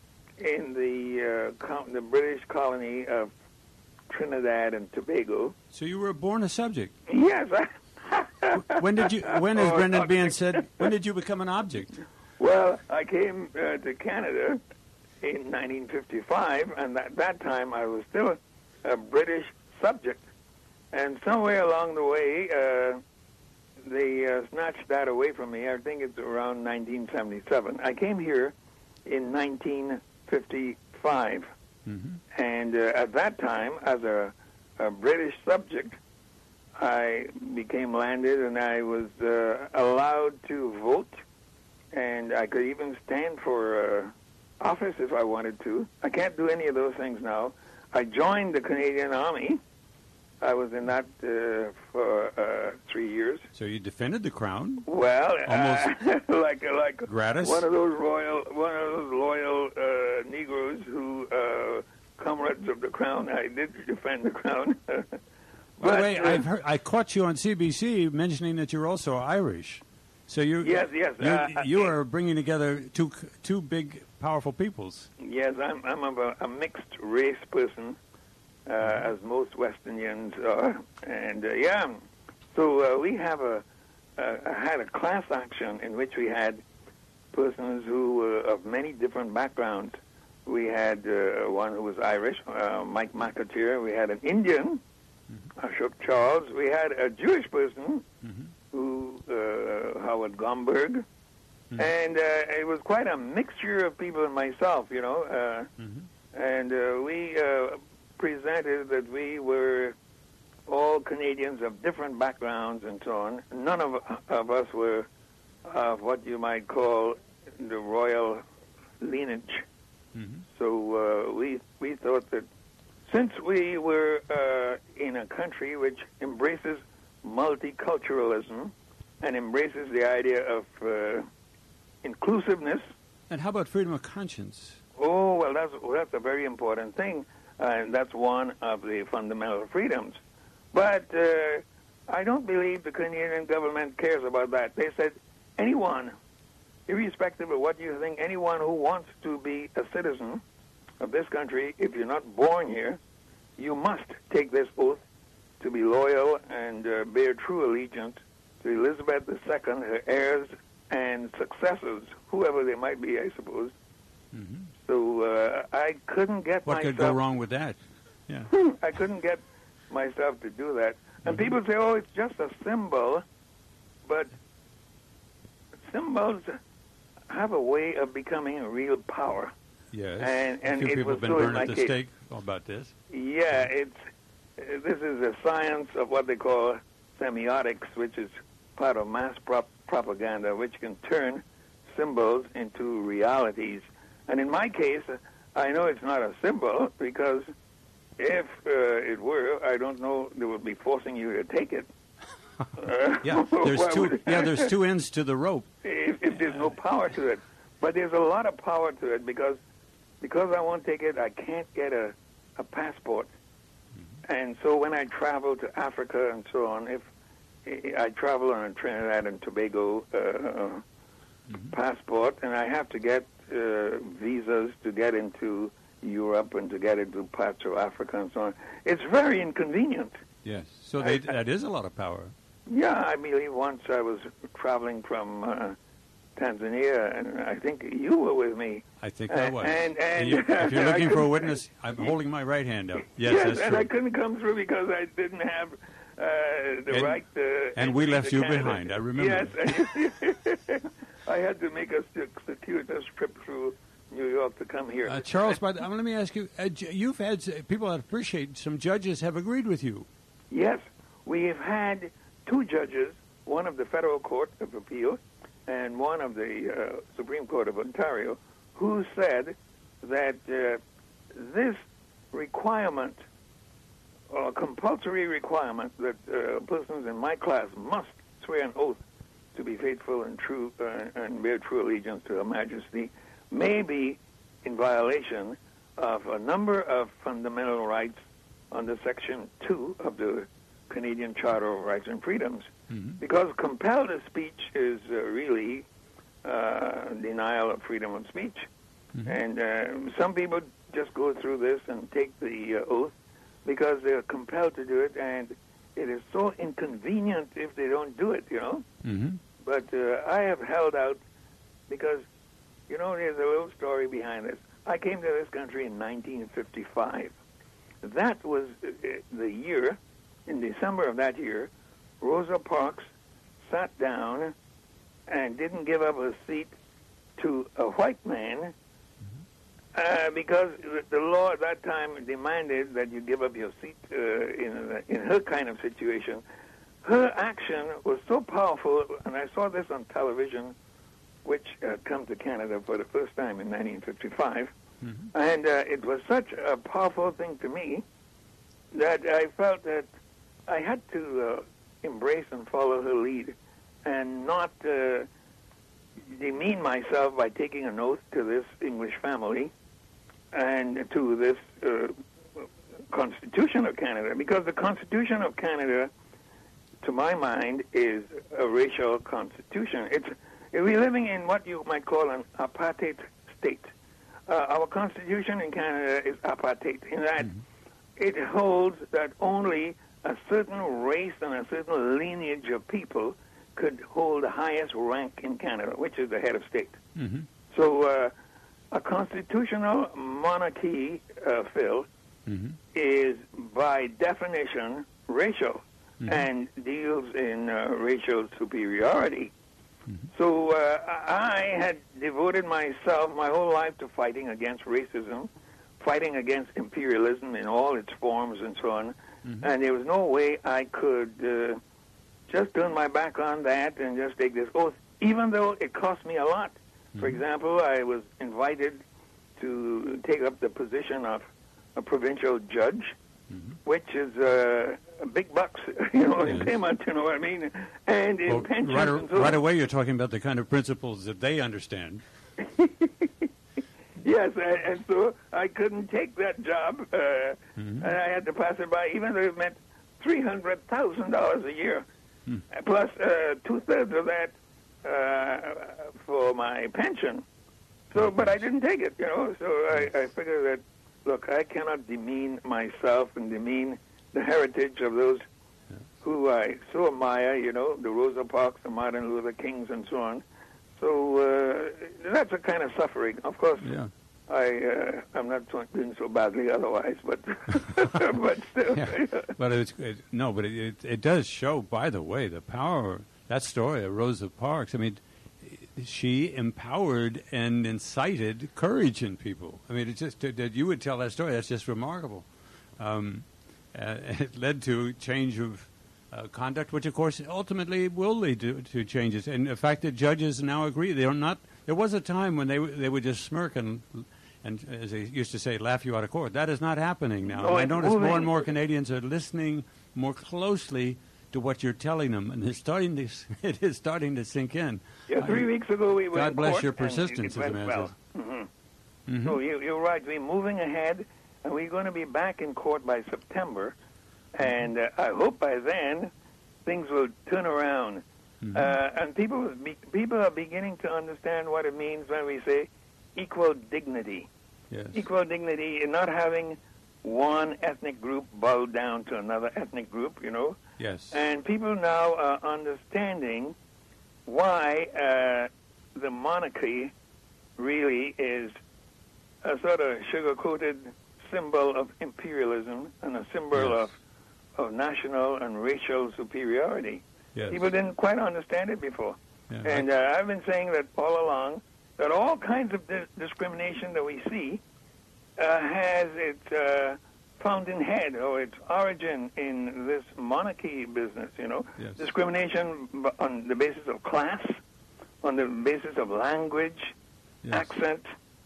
in the uh, co- the British colony of Trinidad and Tobago. So you were born a subject. Yes. When did you? When, as Oh, Brendan okay. Behan said, when did you become an object? Well, I came uh, to Canada in nineteen fifty-five, and at that time I was still a British subject. And somewhere along the way, uh, they uh, snatched that away from me. I think it's around nineteen seventy-seven. I came here in nineteen fifty-five, Mm-hmm. and uh, at that time, as a, a British subject, I became landed, and I was uh, allowed to vote, and I could even stand for uh, office if I wanted to. I can't do any of those things now. I joined the Canadian Army. I was in that uh, for uh, three years. So you defended the crown. Well, Almost uh, like like gratis? one of those royal, one of those loyal uh, Negroes who, uh, comrades of the crown. I did defend the crown. By But, the way, uh, I've heard, I caught you on C B C mentioning that you're also Irish. So you Yes, yes, you, uh, you uh, are bringing together two two big, powerful peoples. Yes, I'm I'm a, a mixed race person, uh, as most West Indians are, and uh, yeah. So uh, we have a uh, had a class action in which we had persons who were of many different backgrounds. We had uh, one who was Irish, uh, Mike McAteer. We had an Indian, mm-hmm. Ashok Charles. We had a Jewish person, mm-hmm. who uh, Howard Gomberg. Mm-hmm. And uh, it was quite a mixture of people and myself, you know. Uh, mm-hmm. And uh, we uh, presented that we were all Canadians of different backgrounds and so on. None of, of us were of what you might call the royal lineage. Mm-hmm. So uh, we we thought that since we were uh, in a country which embraces multiculturalism and embraces the idea of uh, inclusiveness. And how about freedom of conscience? Oh, well, that's, that's a very important thing, uh, and that's one of the fundamental freedoms. But uh, I don't believe the Canadian government cares about that. They said anyone, irrespective of what you think, anyone who wants to be a citizen of this country, if you're not born here, you must take this oath to be loyal and uh, bear true allegiance to Elizabeth the Second, her heirs and successors, whoever they might be, I suppose. Mm-hmm. So uh, I couldn't get what myself... What could go wrong with that? Yeah, I couldn't get myself to do that. And mm-hmm. people say, oh, it's just a symbol, but symbols have a way of becoming a real power. Yes, and, and a few it people was have been so burned in at the case. stake about this. Yeah, it's this is a science of what they call semiotics, which is part of mass prop- propaganda, which can turn symbols into realities. And in my case, I know it's not a symbol because if uh, it were, I don't know, they would be forcing you to take it. Uh, yeah, there's two. Yeah, there's two ends to the rope. If, if there's no power to it. But there's a lot of power to it because because I won't take it, I can't get a, a passport. Mm-hmm. And so when I travel to Africa and so on, if I travel on a Trinidad and Tobago uh, mm-hmm. passport, and I have to get uh, visas to get into Europe and to get into parts of Africa and so on, it's very inconvenient. Yes, so they, I, that is a lot of power. Yeah, I believe once I was traveling from uh, Tanzania, and I think you were with me. I think I was. And, and, and you, if you're looking for a witness, I'm holding my right hand up. Yes, yes that's and true. I couldn't come through because I didn't have uh, the and, right... Uh, and we left you Canada. behind, I remember. Yes. I had to make a circuitous trip through New York to come here. Uh, Charles, but uh, let me ask you, uh, you've had, uh, people that appreciate, some judges have agreed with you. Yes, we've had two judges, one of the Federal Court of Appeal and one of the uh, Supreme Court of Ontario, who said that uh, this requirement, or compulsory requirement, that uh, persons in my class must swear an oath to be faithful and true uh, and bear true allegiance to Her Majesty, may be in violation of a number of fundamental rights under Section two of the Canadian Charter of Rights and Freedoms. Mm-hmm. Because compelled speech is uh, really uh, denial of freedom of speech. Mm-hmm. And uh, some people just go through this and take the uh, oath because they're compelled to do it, and it is so inconvenient if they don't do it, you know. Mm-hmm. But uh, I have held out because, you know, there's a little story behind this. I came to this country in nineteen fifty-five. That was the year, in December of that year, Rosa Parks sat down and didn't give up a seat to a white man uh, because the law at that time demanded that you give up your seat uh, in, in her kind of situation. Her action was so powerful, and I saw this on television, which uh, come to Canada for the first time in nineteen fifty-five, mm-hmm. and uh, it was such a powerful thing to me that I felt that I had to uh, embrace and follow her lead and not uh, demean myself by taking an oath to this English family and to this uh, Constitution of Canada, because the Constitution of Canada, to my mind, is a racial constitution. It's we're living in what you might call an apartheid state. Uh, our Constitution in Canada is apartheid in that mm-hmm. it holds that only a certain race and a certain lineage of people could hold the highest rank in Canada, which is the head of state. Mm-hmm. So uh, a constitutional monarchy, uh, Phil, mm-hmm. is by definition racial mm-hmm. and deals in uh, racial superiority. Mm-hmm. So uh, I had devoted myself my whole life to fighting against racism, fighting against imperialism in all its forms and so on. Mm-hmm. And there was no way I could uh, just turn my back on that and just take this oath, even though it cost me a lot. Mm-hmm. For example, I was invited to take up the position of a provincial judge, mm-hmm. which is uh, big bucks, you know, yes. in payment, you know what I mean, and in well, pensions. Right, and so right away, you're talking about the kind of principles that they understand. Yes, and, and so I couldn't take that job, uh, mm-hmm. and I had to pass it by, even though it meant three hundred thousand dollars a year, mm. plus uh, two-thirds of that uh, for my pension. So, but I didn't take it, you know, so I, I figured that, look, I cannot demean myself and demean the heritage of those yeah. who I so admire, you know, the Rosa Parks, the Martin Luther Kings, and so on. So uh, that's a kind of suffering. Of course, yeah. I, uh, I'm not doing so badly otherwise, but but still. Yeah. But it's, it, no, but it, it, it does show, by the way, the power, that story of Rosa Parks. I mean, she empowered and incited courage in people. I mean, it's just that you would tell that story. That's just remarkable. Um, uh, it led to change of uh, conduct, which, of course, ultimately will lead to, to changes. And the fact that judges now agree, they are not. There was a time when they they would just smirk and, and as they used to say, laugh you out of court. That is not happening now. No, I notice moving. more and more Canadians are listening more closely to what you're telling them, and it's starting to it is starting to sink in. Yeah, three I, weeks ago we were God in bless court your persistence, and it as a man well. says. Mm-hmm. Mm-hmm. So you, you're right. We're moving ahead, and we're going to be back in court by September, and uh, I hope by then things will turn around. Mm-hmm. Uh, and people be, people are beginning to understand what it means when we say equal dignity. Yes. Equal dignity in not having one ethnic group bow down to another ethnic group, you know. Yes. And people now are understanding why uh, the monarchy really is a sort of sugar-coated symbol of imperialism and a symbol yes. of, of national and racial superiority. Yes. People didn't quite understand it before. Yeah, and uh, I've been saying that all along, that all kinds of di- discrimination that we see uh, has its uh, fountainhead or its origin in this monarchy business, you know. Yes. Discrimination on the basis of class, on the basis of language, yes. accent,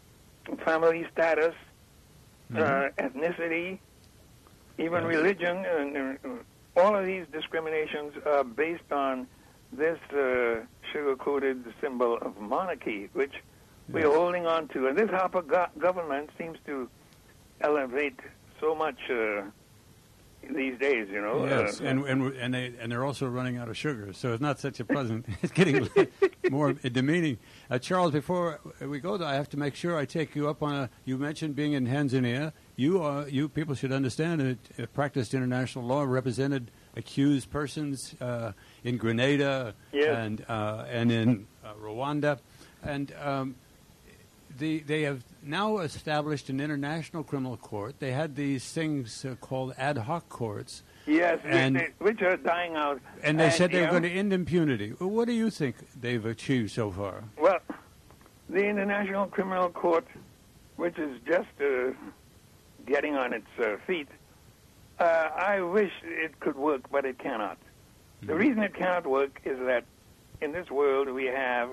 family status, mm-hmm. uh, ethnicity, even yes. religion. And, and all of these discriminations are based on this uh, sugar-coated symbol of monarchy, which yes. we are holding on to. And this Harper go- government seems to elevate so much uh, these days, you know. Yes, uh, and and and they and they're also running out of sugar, so it's not such a pleasant. It's getting more demeaning. Uh, Charles, before we go, I have to make sure I take you up on a. You mentioned being in Tanzania. You are you people should understand that uh, practiced international law, represented accused persons uh, in Grenada yes. and uh, and in uh, Rwanda, and. Um, The, they have now established an international criminal court. They had these things uh, called ad hoc courts. Yes, and, which, which are dying out. And they and, said they were know, going to end impunity. What do you think they've achieved so far? Well, the International Criminal Court, which is just uh, getting on its uh, feet, uh, I wish it could work, but it cannot. Mm-hmm. The reason it cannot work is that in this world we have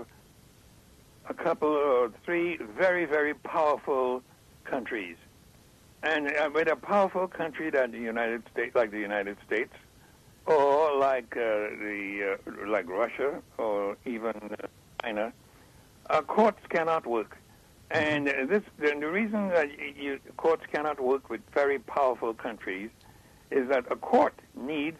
a couple or three very, very powerful countries. And uh, with a powerful country that the United States, like the United States, or like uh, the uh, like Russia, or even uh, China, uh, courts cannot work. And uh, this the, the reason that you, courts cannot work with very powerful countries is that a court needs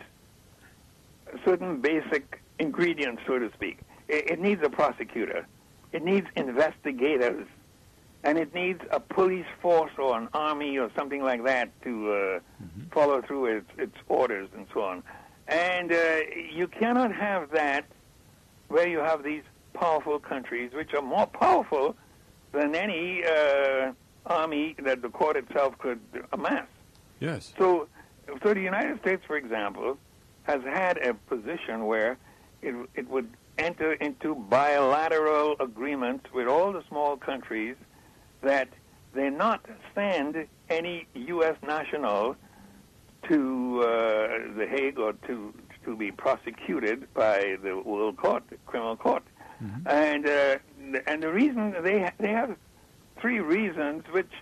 certain basic ingredients, so to speak. It, it needs a prosecutor. It needs investigators, and it needs a police force or an army or something like that to uh, mm-hmm. follow through its, its orders and so on. And uh, you cannot have that where you have these powerful countries, which are more powerful than any uh, army that the court itself could amass. Yes. So, so the United States, for example, has had a position where it, it would enter into bilateral agreements with all the small countries that they not send any U S national to uh, The Hague or to to be prosecuted by the World Court, the Criminal Court. Mm-hmm. And uh, and the reason they ha- they have three reasons which,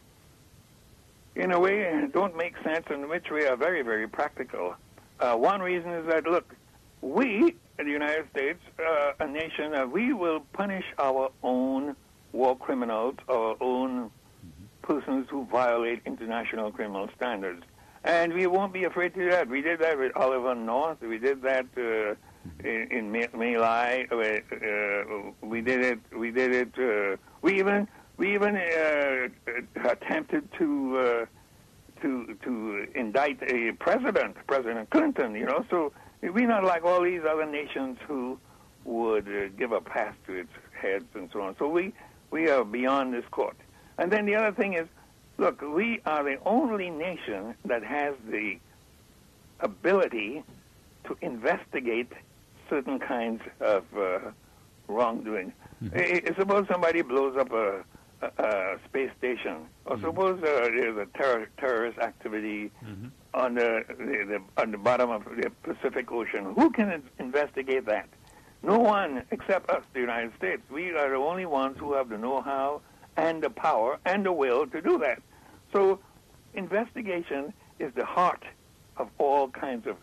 in a way, don't make sense and which we are very, very practical. Uh, one reason is that, look, we, in the United States, uh, a nation, uh, we will punish our own war criminals, our own mm-hmm. persons who violate international criminal standards. And we won't be afraid to do that. We did that with Oliver North. We did that uh, mm-hmm. in, in My Lai. Uh, uh, we did it. We did it. Uh, we even we even uh, attempted to uh, to to indict a president, President Clinton. You know, so. We're not like all these other nations who would uh, give a pass to its heads and so on. So we, we are beyond this court. And then the other thing is, look, we are the only nation that has the ability to investigate certain kinds of uh, wrongdoing. Mm-hmm. Suppose somebody blows up a, a, a space station, or mm-hmm. suppose uh, there's a terror, terrorist activity mm-hmm. on the, the, the on the bottom of the Pacific Ocean. Who can investigate that? No one except us, the United States. We are the only ones who have the know-how and the power and the will to do that. So investigation is the heart of all kinds of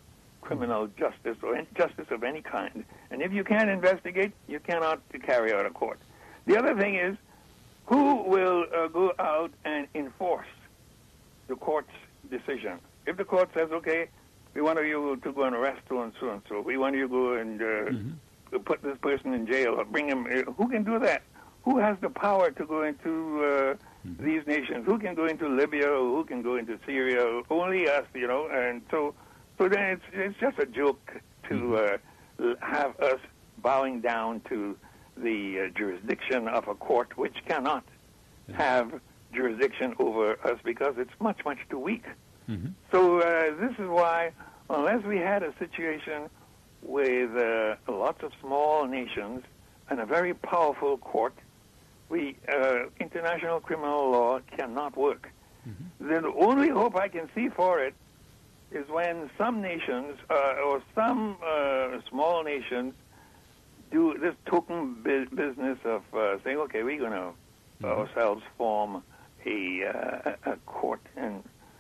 criminal justice or justice of any kind. And if you can't investigate, you cannot carry out a court. The other thing is, who will uh, go out and enforce the court's decision? If the court says, okay, we want you to go and arrest so and so and so, we want you to go and uh, mm-hmm. put this person in jail or bring him, uh, who can do that? Who has the power to go into uh, mm-hmm. these nations? Who can go into Libya or who can go into Syria? Only us, you know. And so, so then it's it's just a joke to uh, have us bowing down to the uh, jurisdiction of a court which cannot yeah. have jurisdiction over us because it's much, much too weak. Mm-hmm. So uh, this is why, unless we had a situation with uh, lots of small nations and a very powerful court, we uh, international criminal law cannot work. Mm-hmm. The only hope I can see for it is when some nations uh, or some uh, small nations do this token bu- business of uh, saying, okay, we're going to mm-hmm. ourselves form a, uh, a court, and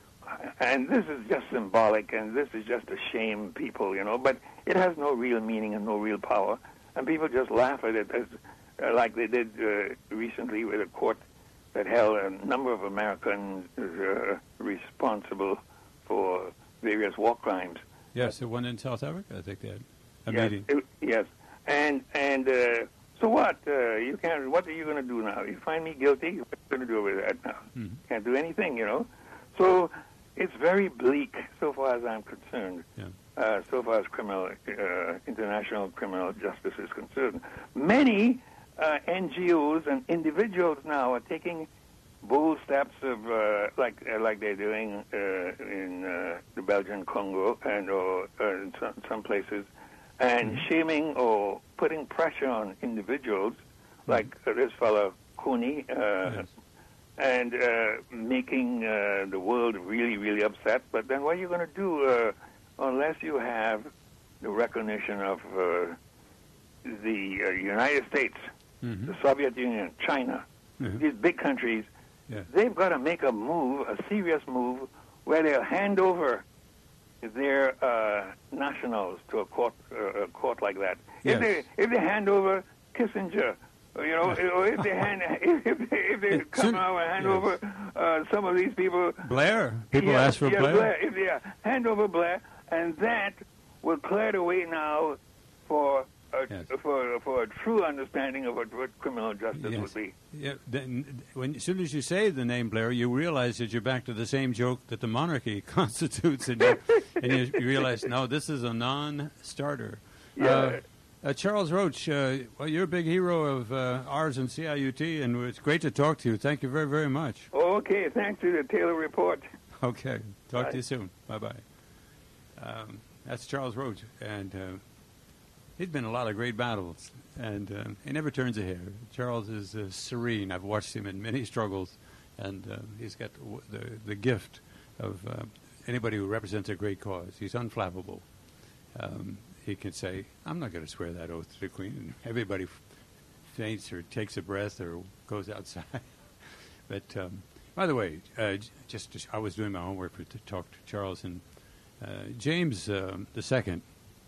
and this is just symbolic, and this is just to shame people, you know, but it has no real meaning and no real power, and people just laugh at it as uh, like they did uh, recently with a court that held a number of Americans uh, responsible for various war crimes. Yes, the one in South Africa, I think they had a yes, meeting. It, yes, and and uh, so what? Uh, you can't. What are you going to do now? You find me guilty. What are you going to do with that now? Mm-hmm. Can't do anything, you know. So it's very bleak, so far as I'm concerned. Yeah. Uh, so far as criminal, uh, international criminal justice is concerned, many uh, N G Os and individuals now are taking bold steps of uh, like uh, like they're doing uh, in uh, the Belgian Congo and or uh, in some, some places, and mm-hmm. shaming or putting pressure on individuals, mm-hmm. like uh, this fellow Kony, uh, yes. and uh, making uh, the world really, really upset. But then what are you going to do uh, unless you have the recognition of uh, the uh, United States, mm-hmm. the Soviet Union, China, mm-hmm. these big countries? Yeah. They've got to make a move, a serious move, where they'll hand over their uh, nationals to a court, uh, a court like that. Yes. If they if they hand over Kissinger, you know, or if they hand if, if they, if they come out and hand yes. over uh, some of these people, Blair, people yeah, ask for yeah, Blair. Blair. If they uh, hand over Blair, and that will clear the way now for. A, yes. for for a true understanding of what, what criminal justice yes. would be. Yeah, then, when, as soon as you say the name Blair, you realize that you're back to the same joke that the monarchy constitutes, and you, and you, you realize, no, this is a non-starter. Yeah. Uh, uh, Charles Roach, uh, well, you're a big hero of uh, ours and C I U T, and it's great to talk to you. Thank you very, very much. Okay, thanks to the Taylor Report. Okay, talk Bye. to you soon. Bye-bye. Um, that's Charles Roach, and... Uh, He's been in a lot of great battles, and uh, he never turns a hair. Charles is uh, serene. I've watched him in many struggles, and uh, he's got the, the, the gift of uh, anybody who represents a great cause. He's unflappable. Um, he can say, I'm not going to swear that oath to the Queen. And everybody f- faints or takes a breath or goes outside. But, um, by the way, uh, just to, I was doing my homework for, to talk to Charles, and uh, James um, the Second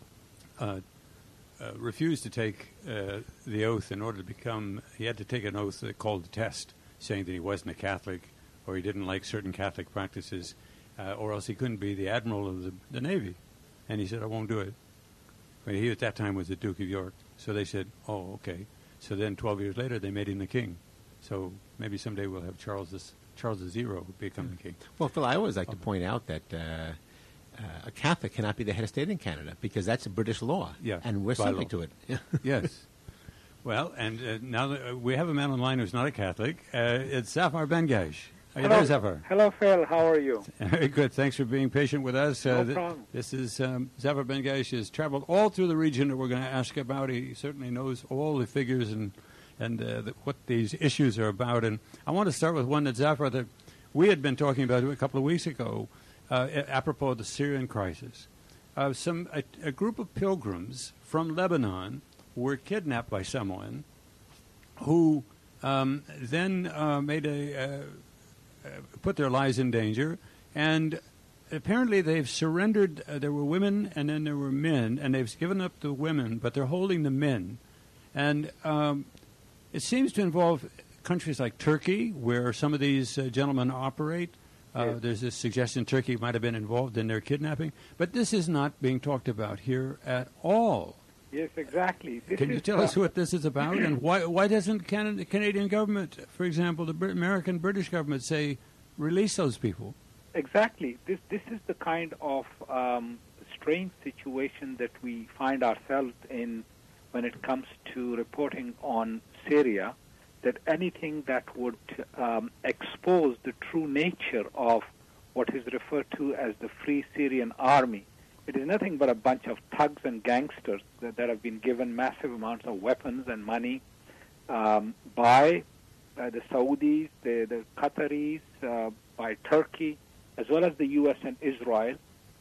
uh, Uh, refused to take uh, the oath in order to become, he had to take an oath uh, called the test, saying that he wasn't a Catholic or he didn't like certain Catholic practices, uh, or else he couldn't be the Admiral of the, the Navy. And he said, I won't do it. But he at that time was the Duke of York. So they said, oh, okay. So then twelve years later, they made him the king. So maybe someday we'll have Charles this, Charles the Zero become mm. the king. Well, Phil, I always like to point out that uh, Uh, a Catholic cannot be the head of state in Canada because that's a British law, yeah, and we're subject to it. Yes. Well, and uh, now that, uh, we have a man on the line who's not a Catholic. Uh, it's Zafar Ben-Gaish. Are you Hello. there, Zafar? Hello, Phil. How are you? Very good. Thanks for being patient with us. No uh, th- problem. This is um, Zafar Ben-Gaish has traveled all through the region that we're going to ask about. He certainly knows all the figures and and uh, the, what these issues are about. And I want to start with one that Zafar that we had been talking about a couple of weeks ago. Uh, apropos of the Syrian crisis. Uh, some a, a group of pilgrims from Lebanon were kidnapped by someone who um, then uh, made a uh, uh, put their lives in danger and apparently they've surrendered. Uh, there were women and then there were men, and they've given up the women, but they're holding the men. And um, it seems to involve countries like Turkey, where some of these uh, gentlemen operate. Uh, yes. There's this suggestion Turkey might have been involved in their kidnapping. But this is not being talked about here at all. Yes, exactly. This Can you tell uh, us what this is about, and why why doesn't Canada, the Canadian government, for example, the Brit- American British government, say release those people? Exactly. This this is the kind of um, strange situation that we find ourselves in when it comes to reporting on Syria. That anything that would um, expose the true nature of what is referred to as the Free Syrian Army. It is nothing but a bunch of thugs and gangsters that, that have been given massive amounts of weapons and money um, by uh, the Saudis, the, the Qataris, uh, by Turkey, as well as the U S and Israel.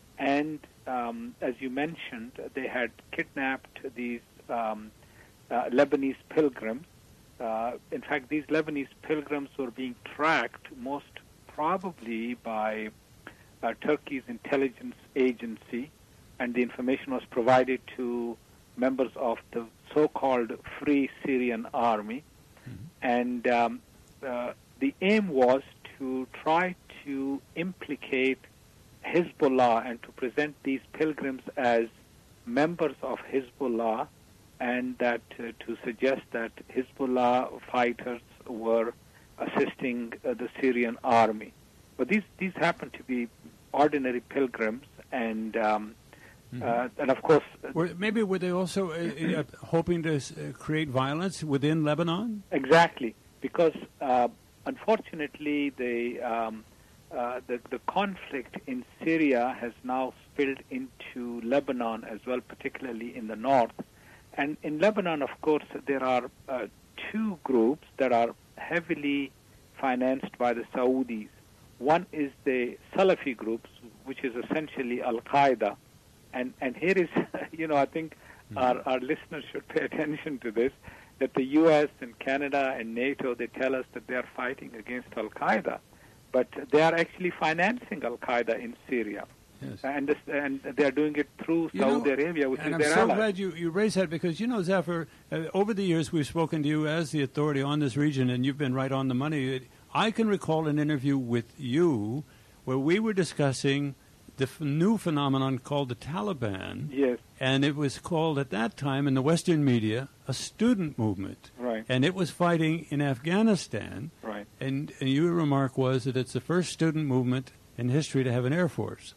And um, as you mentioned, they had kidnapped these um, uh, Lebanese pilgrims. Uh, in fact, these Lebanese pilgrims were being tracked most probably by uh, Turkey's intelligence agency, and the information was provided to members of the so-called Free Syrian Army. Mm-hmm. And um, uh, the aim was to try to implicate Hezbollah and to present these pilgrims as members of Hezbollah, and that uh, to suggest that Hezbollah fighters were assisting uh, the Syrian army. But these, these happen to be ordinary pilgrims, and um, mm-hmm. uh, and of course... Uh, were, maybe were they also uh, uh, hoping to uh, create violence within Lebanon? Exactly, because uh, unfortunately the, um, uh, the the conflict in Syria has now spilled into Lebanon as well, particularly in the north. And in Lebanon, of course, there are uh, two groups that are heavily financed by the Saudis. One is the Salafi groups, which is essentially Al-Qaeda. And and here is, you know, I think mm-hmm. our, our listeners should pay attention to this, that the U S and Canada and NATO, they tell us that they are fighting against Al-Qaeda. But they are actually financing Al-Qaeda in Syria. Yes. And, this, and they are doing it through you Saudi know, Arabia, which is I'm their so ally. glad you, you raised that, because, you know, Zafar, uh, over the years we've spoken to you as the authority on this region, and you've been right on the money. I can recall an interview with you where we were discussing the f- new phenomenon called the Taliban. Yes. And it was called, at that time, in the Western media, a student movement. Right. And it was fighting in Afghanistan. Right. And, and your remark was that it's the first student movement in history to have an Air Force.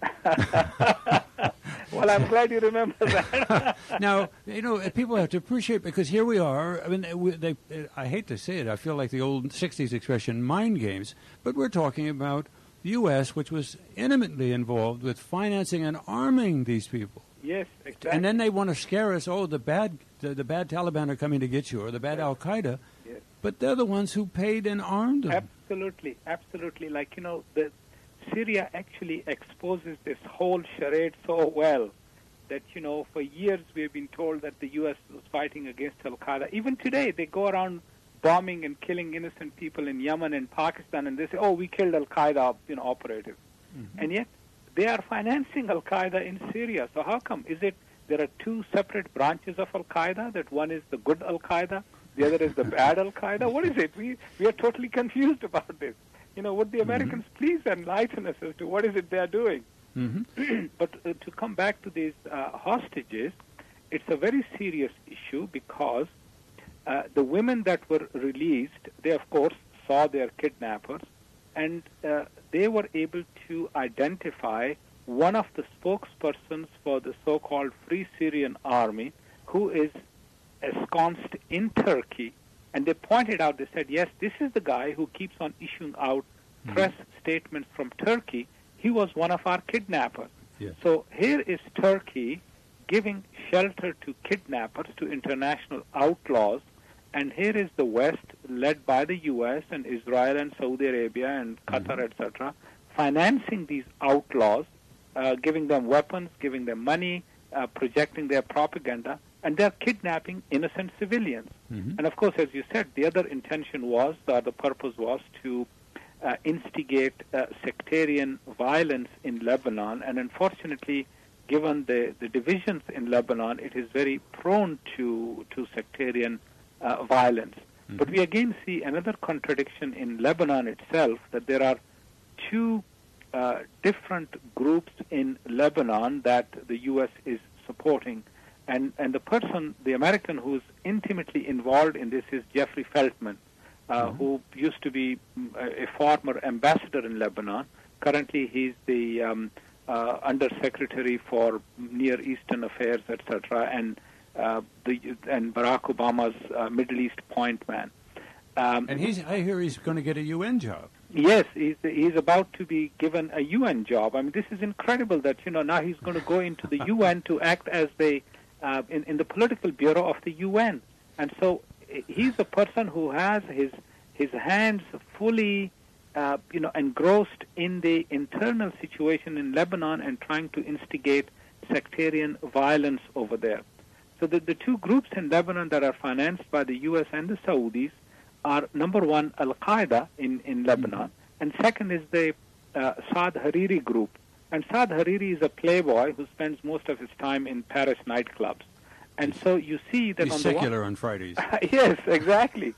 Well, I'm glad you remember that. Now, you know, people have to appreciate, because here we are. I mean, we, they, I hate to say it. I feel like the old sixties expression, mind games. But we're talking about the U S, which was intimately involved with financing and arming these people. Yes, exactly. And then they want to scare us. Oh, the bad, the, the bad Taliban are coming to get you, or the bad yes. Al Qaeda. Yes. But they're the ones who paid and armed them. Absolutely, absolutely. Like, you know, the Syria actually exposes this whole charade so well that, you know, for years we've been told that the U S was fighting against Al-Qaeda. Even today, they go around bombing and killing innocent people in Yemen and Pakistan, and they say, oh, we killed Al-Qaeda, you know, operatives. Mm-hmm. And yet they are financing Al-Qaeda in Syria. So how come? Is it there are two separate branches of Al-Qaeda, that one is the good Al-Qaeda, the other is the bad Al-Qaeda? What is it? We, we are totally confused about this. You know, would the Americans mm-hmm. please enlighten us as to what is it they are doing? Mm-hmm. But uh, to come back to these uh, hostages, it's a very serious issue, because uh, the women that were released, they of course saw their kidnappers, and uh, they were able to identify one of the spokespersons for the so-called Free Syrian Army, who is ensconced in Turkey. And they pointed out, they said, yes, this is the guy who keeps on issuing out mm-hmm. press statements from Turkey. He was one of our kidnappers. Yeah. So here is Turkey giving shelter to kidnappers, to international outlaws, and here is the West, led by the U S and Israel and Saudi Arabia and Qatar, mm-hmm. et cetera, financing these outlaws, uh, giving them weapons, giving them money, uh, projecting their propaganda, and they're kidnapping innocent civilians. Mm-hmm. And of course, as you said, the other intention was, or the purpose was to uh, instigate uh, sectarian violence in Lebanon. And unfortunately, given the, the divisions in Lebanon, it is very prone to, to sectarian uh, violence. Mm-hmm. But we again see another contradiction in Lebanon itself, that there are two uh, different groups in Lebanon that the U S is supporting. And, and the person, the American who's intimately involved in this is Jeffrey Feltman, uh, mm-hmm. who used to be a, a former ambassador in Lebanon. Currently, he's the um, uh, Undersecretary for Near Eastern Affairs, et cetera, and uh, the and Barack Obama's uh, Middle East point man. Um, and he's, I hear he's going to get a U N job. Yes, he's, he's about to be given a U N job. I mean, this is incredible that, you know, now he's going to go into the U N to act as the Uh, in, in the political bureau of the U N. And so he's a person who has his his hands fully, uh, you know, engrossed in the internal situation in Lebanon and trying to instigate sectarian violence over there. So the, the two groups in Lebanon that are financed by the U S and the Saudis are, number one, Al-Qaeda in, in Lebanon, and second is the uh, Saad Hariri group. And Saad Hariri is a playboy who spends most of his time in Paris nightclubs. And so you see that He's on secular the one, on Fridays. Yes, exactly.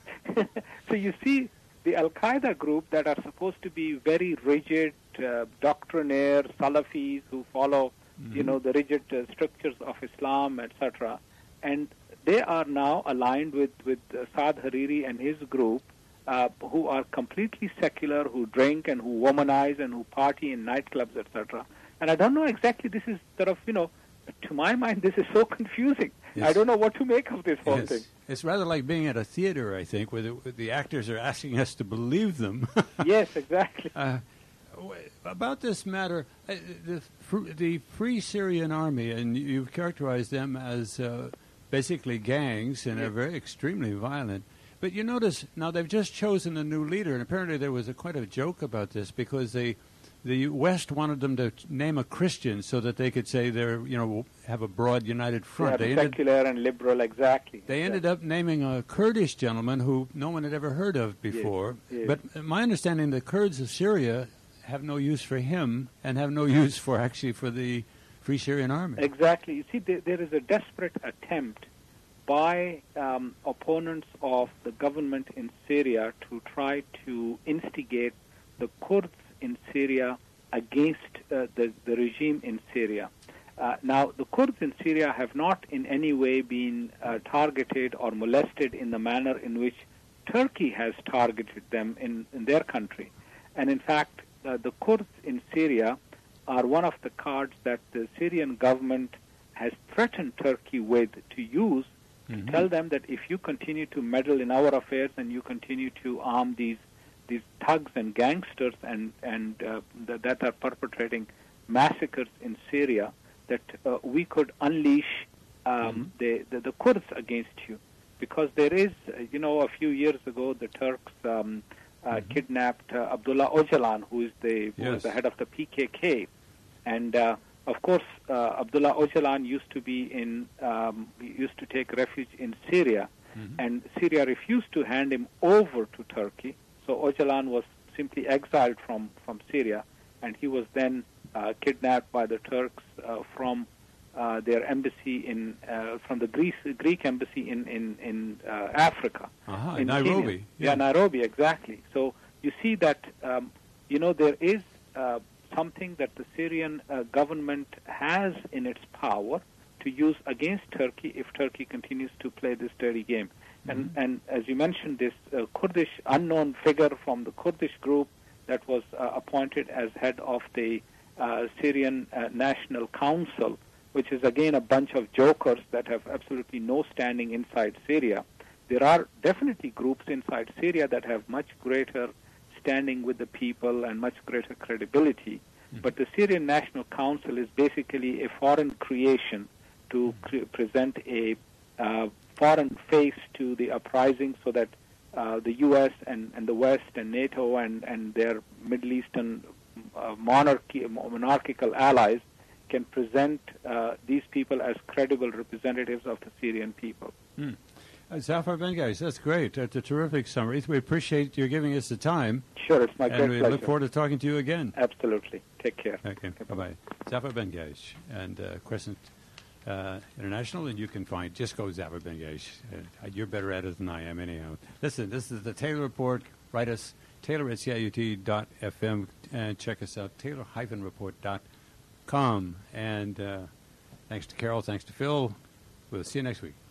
So you see the Al-Qaeda group that are supposed to be very rigid, uh, doctrinaire Salafis who follow, mm-hmm. you know, the rigid uh, strictures of Islam, et cetera. And they are now aligned with, with uh, Saad Hariri and his group, Uh, who are completely secular, who drink and who womanize and who party in nightclubs, et cetera. And I don't know exactly, this is sort of, you know, to my mind, this is so confusing. Yes. I don't know what to make of this whole yes. thing. It's rather like being at a theater, I think, where the, where the actors are asking us to believe them. Yes, exactly. Uh, about this matter, uh, the, the Free Syrian Army, and you've characterized them as uh, basically gangs and yes. are very extremely violent. But you notice, now they've just chosen a new leader, and apparently there was a, quite a joke about this because they, the West wanted them to name a Christian so that they could say they're, you know, have a broad united front. Yeah, they secular ended, and liberal, exactly. They exactly. ended up naming a Kurdish gentleman who no one had ever heard of before. Yes, yes. But my understanding, the Kurds of Syria have no use for him and have no use for actually for the Free Syrian Army. Exactly. You see, there, there is a desperate attempt by um, opponents of the government in Syria to try to instigate the Kurds in Syria against uh, the, the regime in Syria. Uh, now, the Kurds in Syria have not in any way been uh, targeted or molested in the manner in which Turkey has targeted them in, in their country. And in fact, uh, the Kurds in Syria are one of the cards that the Syrian government has threatened Turkey with to use Mm-hmm. Tell them that if you continue to meddle in our affairs and you continue to arm these these thugs and gangsters and and uh, th- that are perpetrating massacres in Syria, that uh, we could unleash um, mm-hmm. the, the the Kurds against you, because there is, uh, you know, a few years ago the Turks um, uh, mm-hmm. kidnapped uh, Abdullah Öcalan, who is the who yes. is the head of the P K K, and. Uh, Of course, uh, Abdullah Öcalan used to be in, um, used to take refuge in Syria, mm-hmm. and Syria refused to hand him over to Turkey. So Öcalan was simply exiled from, from Syria, and he was then uh, kidnapped by the Turks uh, from uh, their embassy in, uh, from the Greece, Greek embassy in in in uh, Africa, uh-huh, in Nairobi. Yeah. yeah, Nairobi, exactly. So you see that, um, you know, there is. Uh, something that the Syrian uh, government has in its power to use against Turkey if Turkey continues to play this dirty game. Mm-hmm. And and as you mentioned, this uh, Kurdish unknown figure from the Kurdish group that was uh, appointed as head of the uh, Syrian uh, National Council, which is again a bunch of jokers that have absolutely no standing inside Syria. There are definitely groups inside Syria that have much greater standing with the people and much greater credibility. Mm-hmm. But the Syrian National Council is basically a foreign creation to cre- present a uh, foreign face to the uprising so that uh, the U S and, and the West and NATO and, and their Middle Eastern uh, monarchy, monarchical allies can present uh, these people as credible representatives of the Syrian people. Mm. Uh, Zafar Ben-Gaish, that's great. That's a terrific summary. We appreciate you giving us the time. Sure, it's my great And we pleasure. look forward to talking to you again. Absolutely. Take care. Okay, bye-bye. Zafar Ben-Gaish and uh, Crescent uh, International, and you can find, just go Zafar Ben-Gaish. Uh, you're better at it than I am anyhow. Listen, this is the Taylor Report. Write us, Taylor at C I U T dot F M, and check us out, Taylor report dot com. And uh, thanks to Carol, thanks to Phil. We'll see you next week.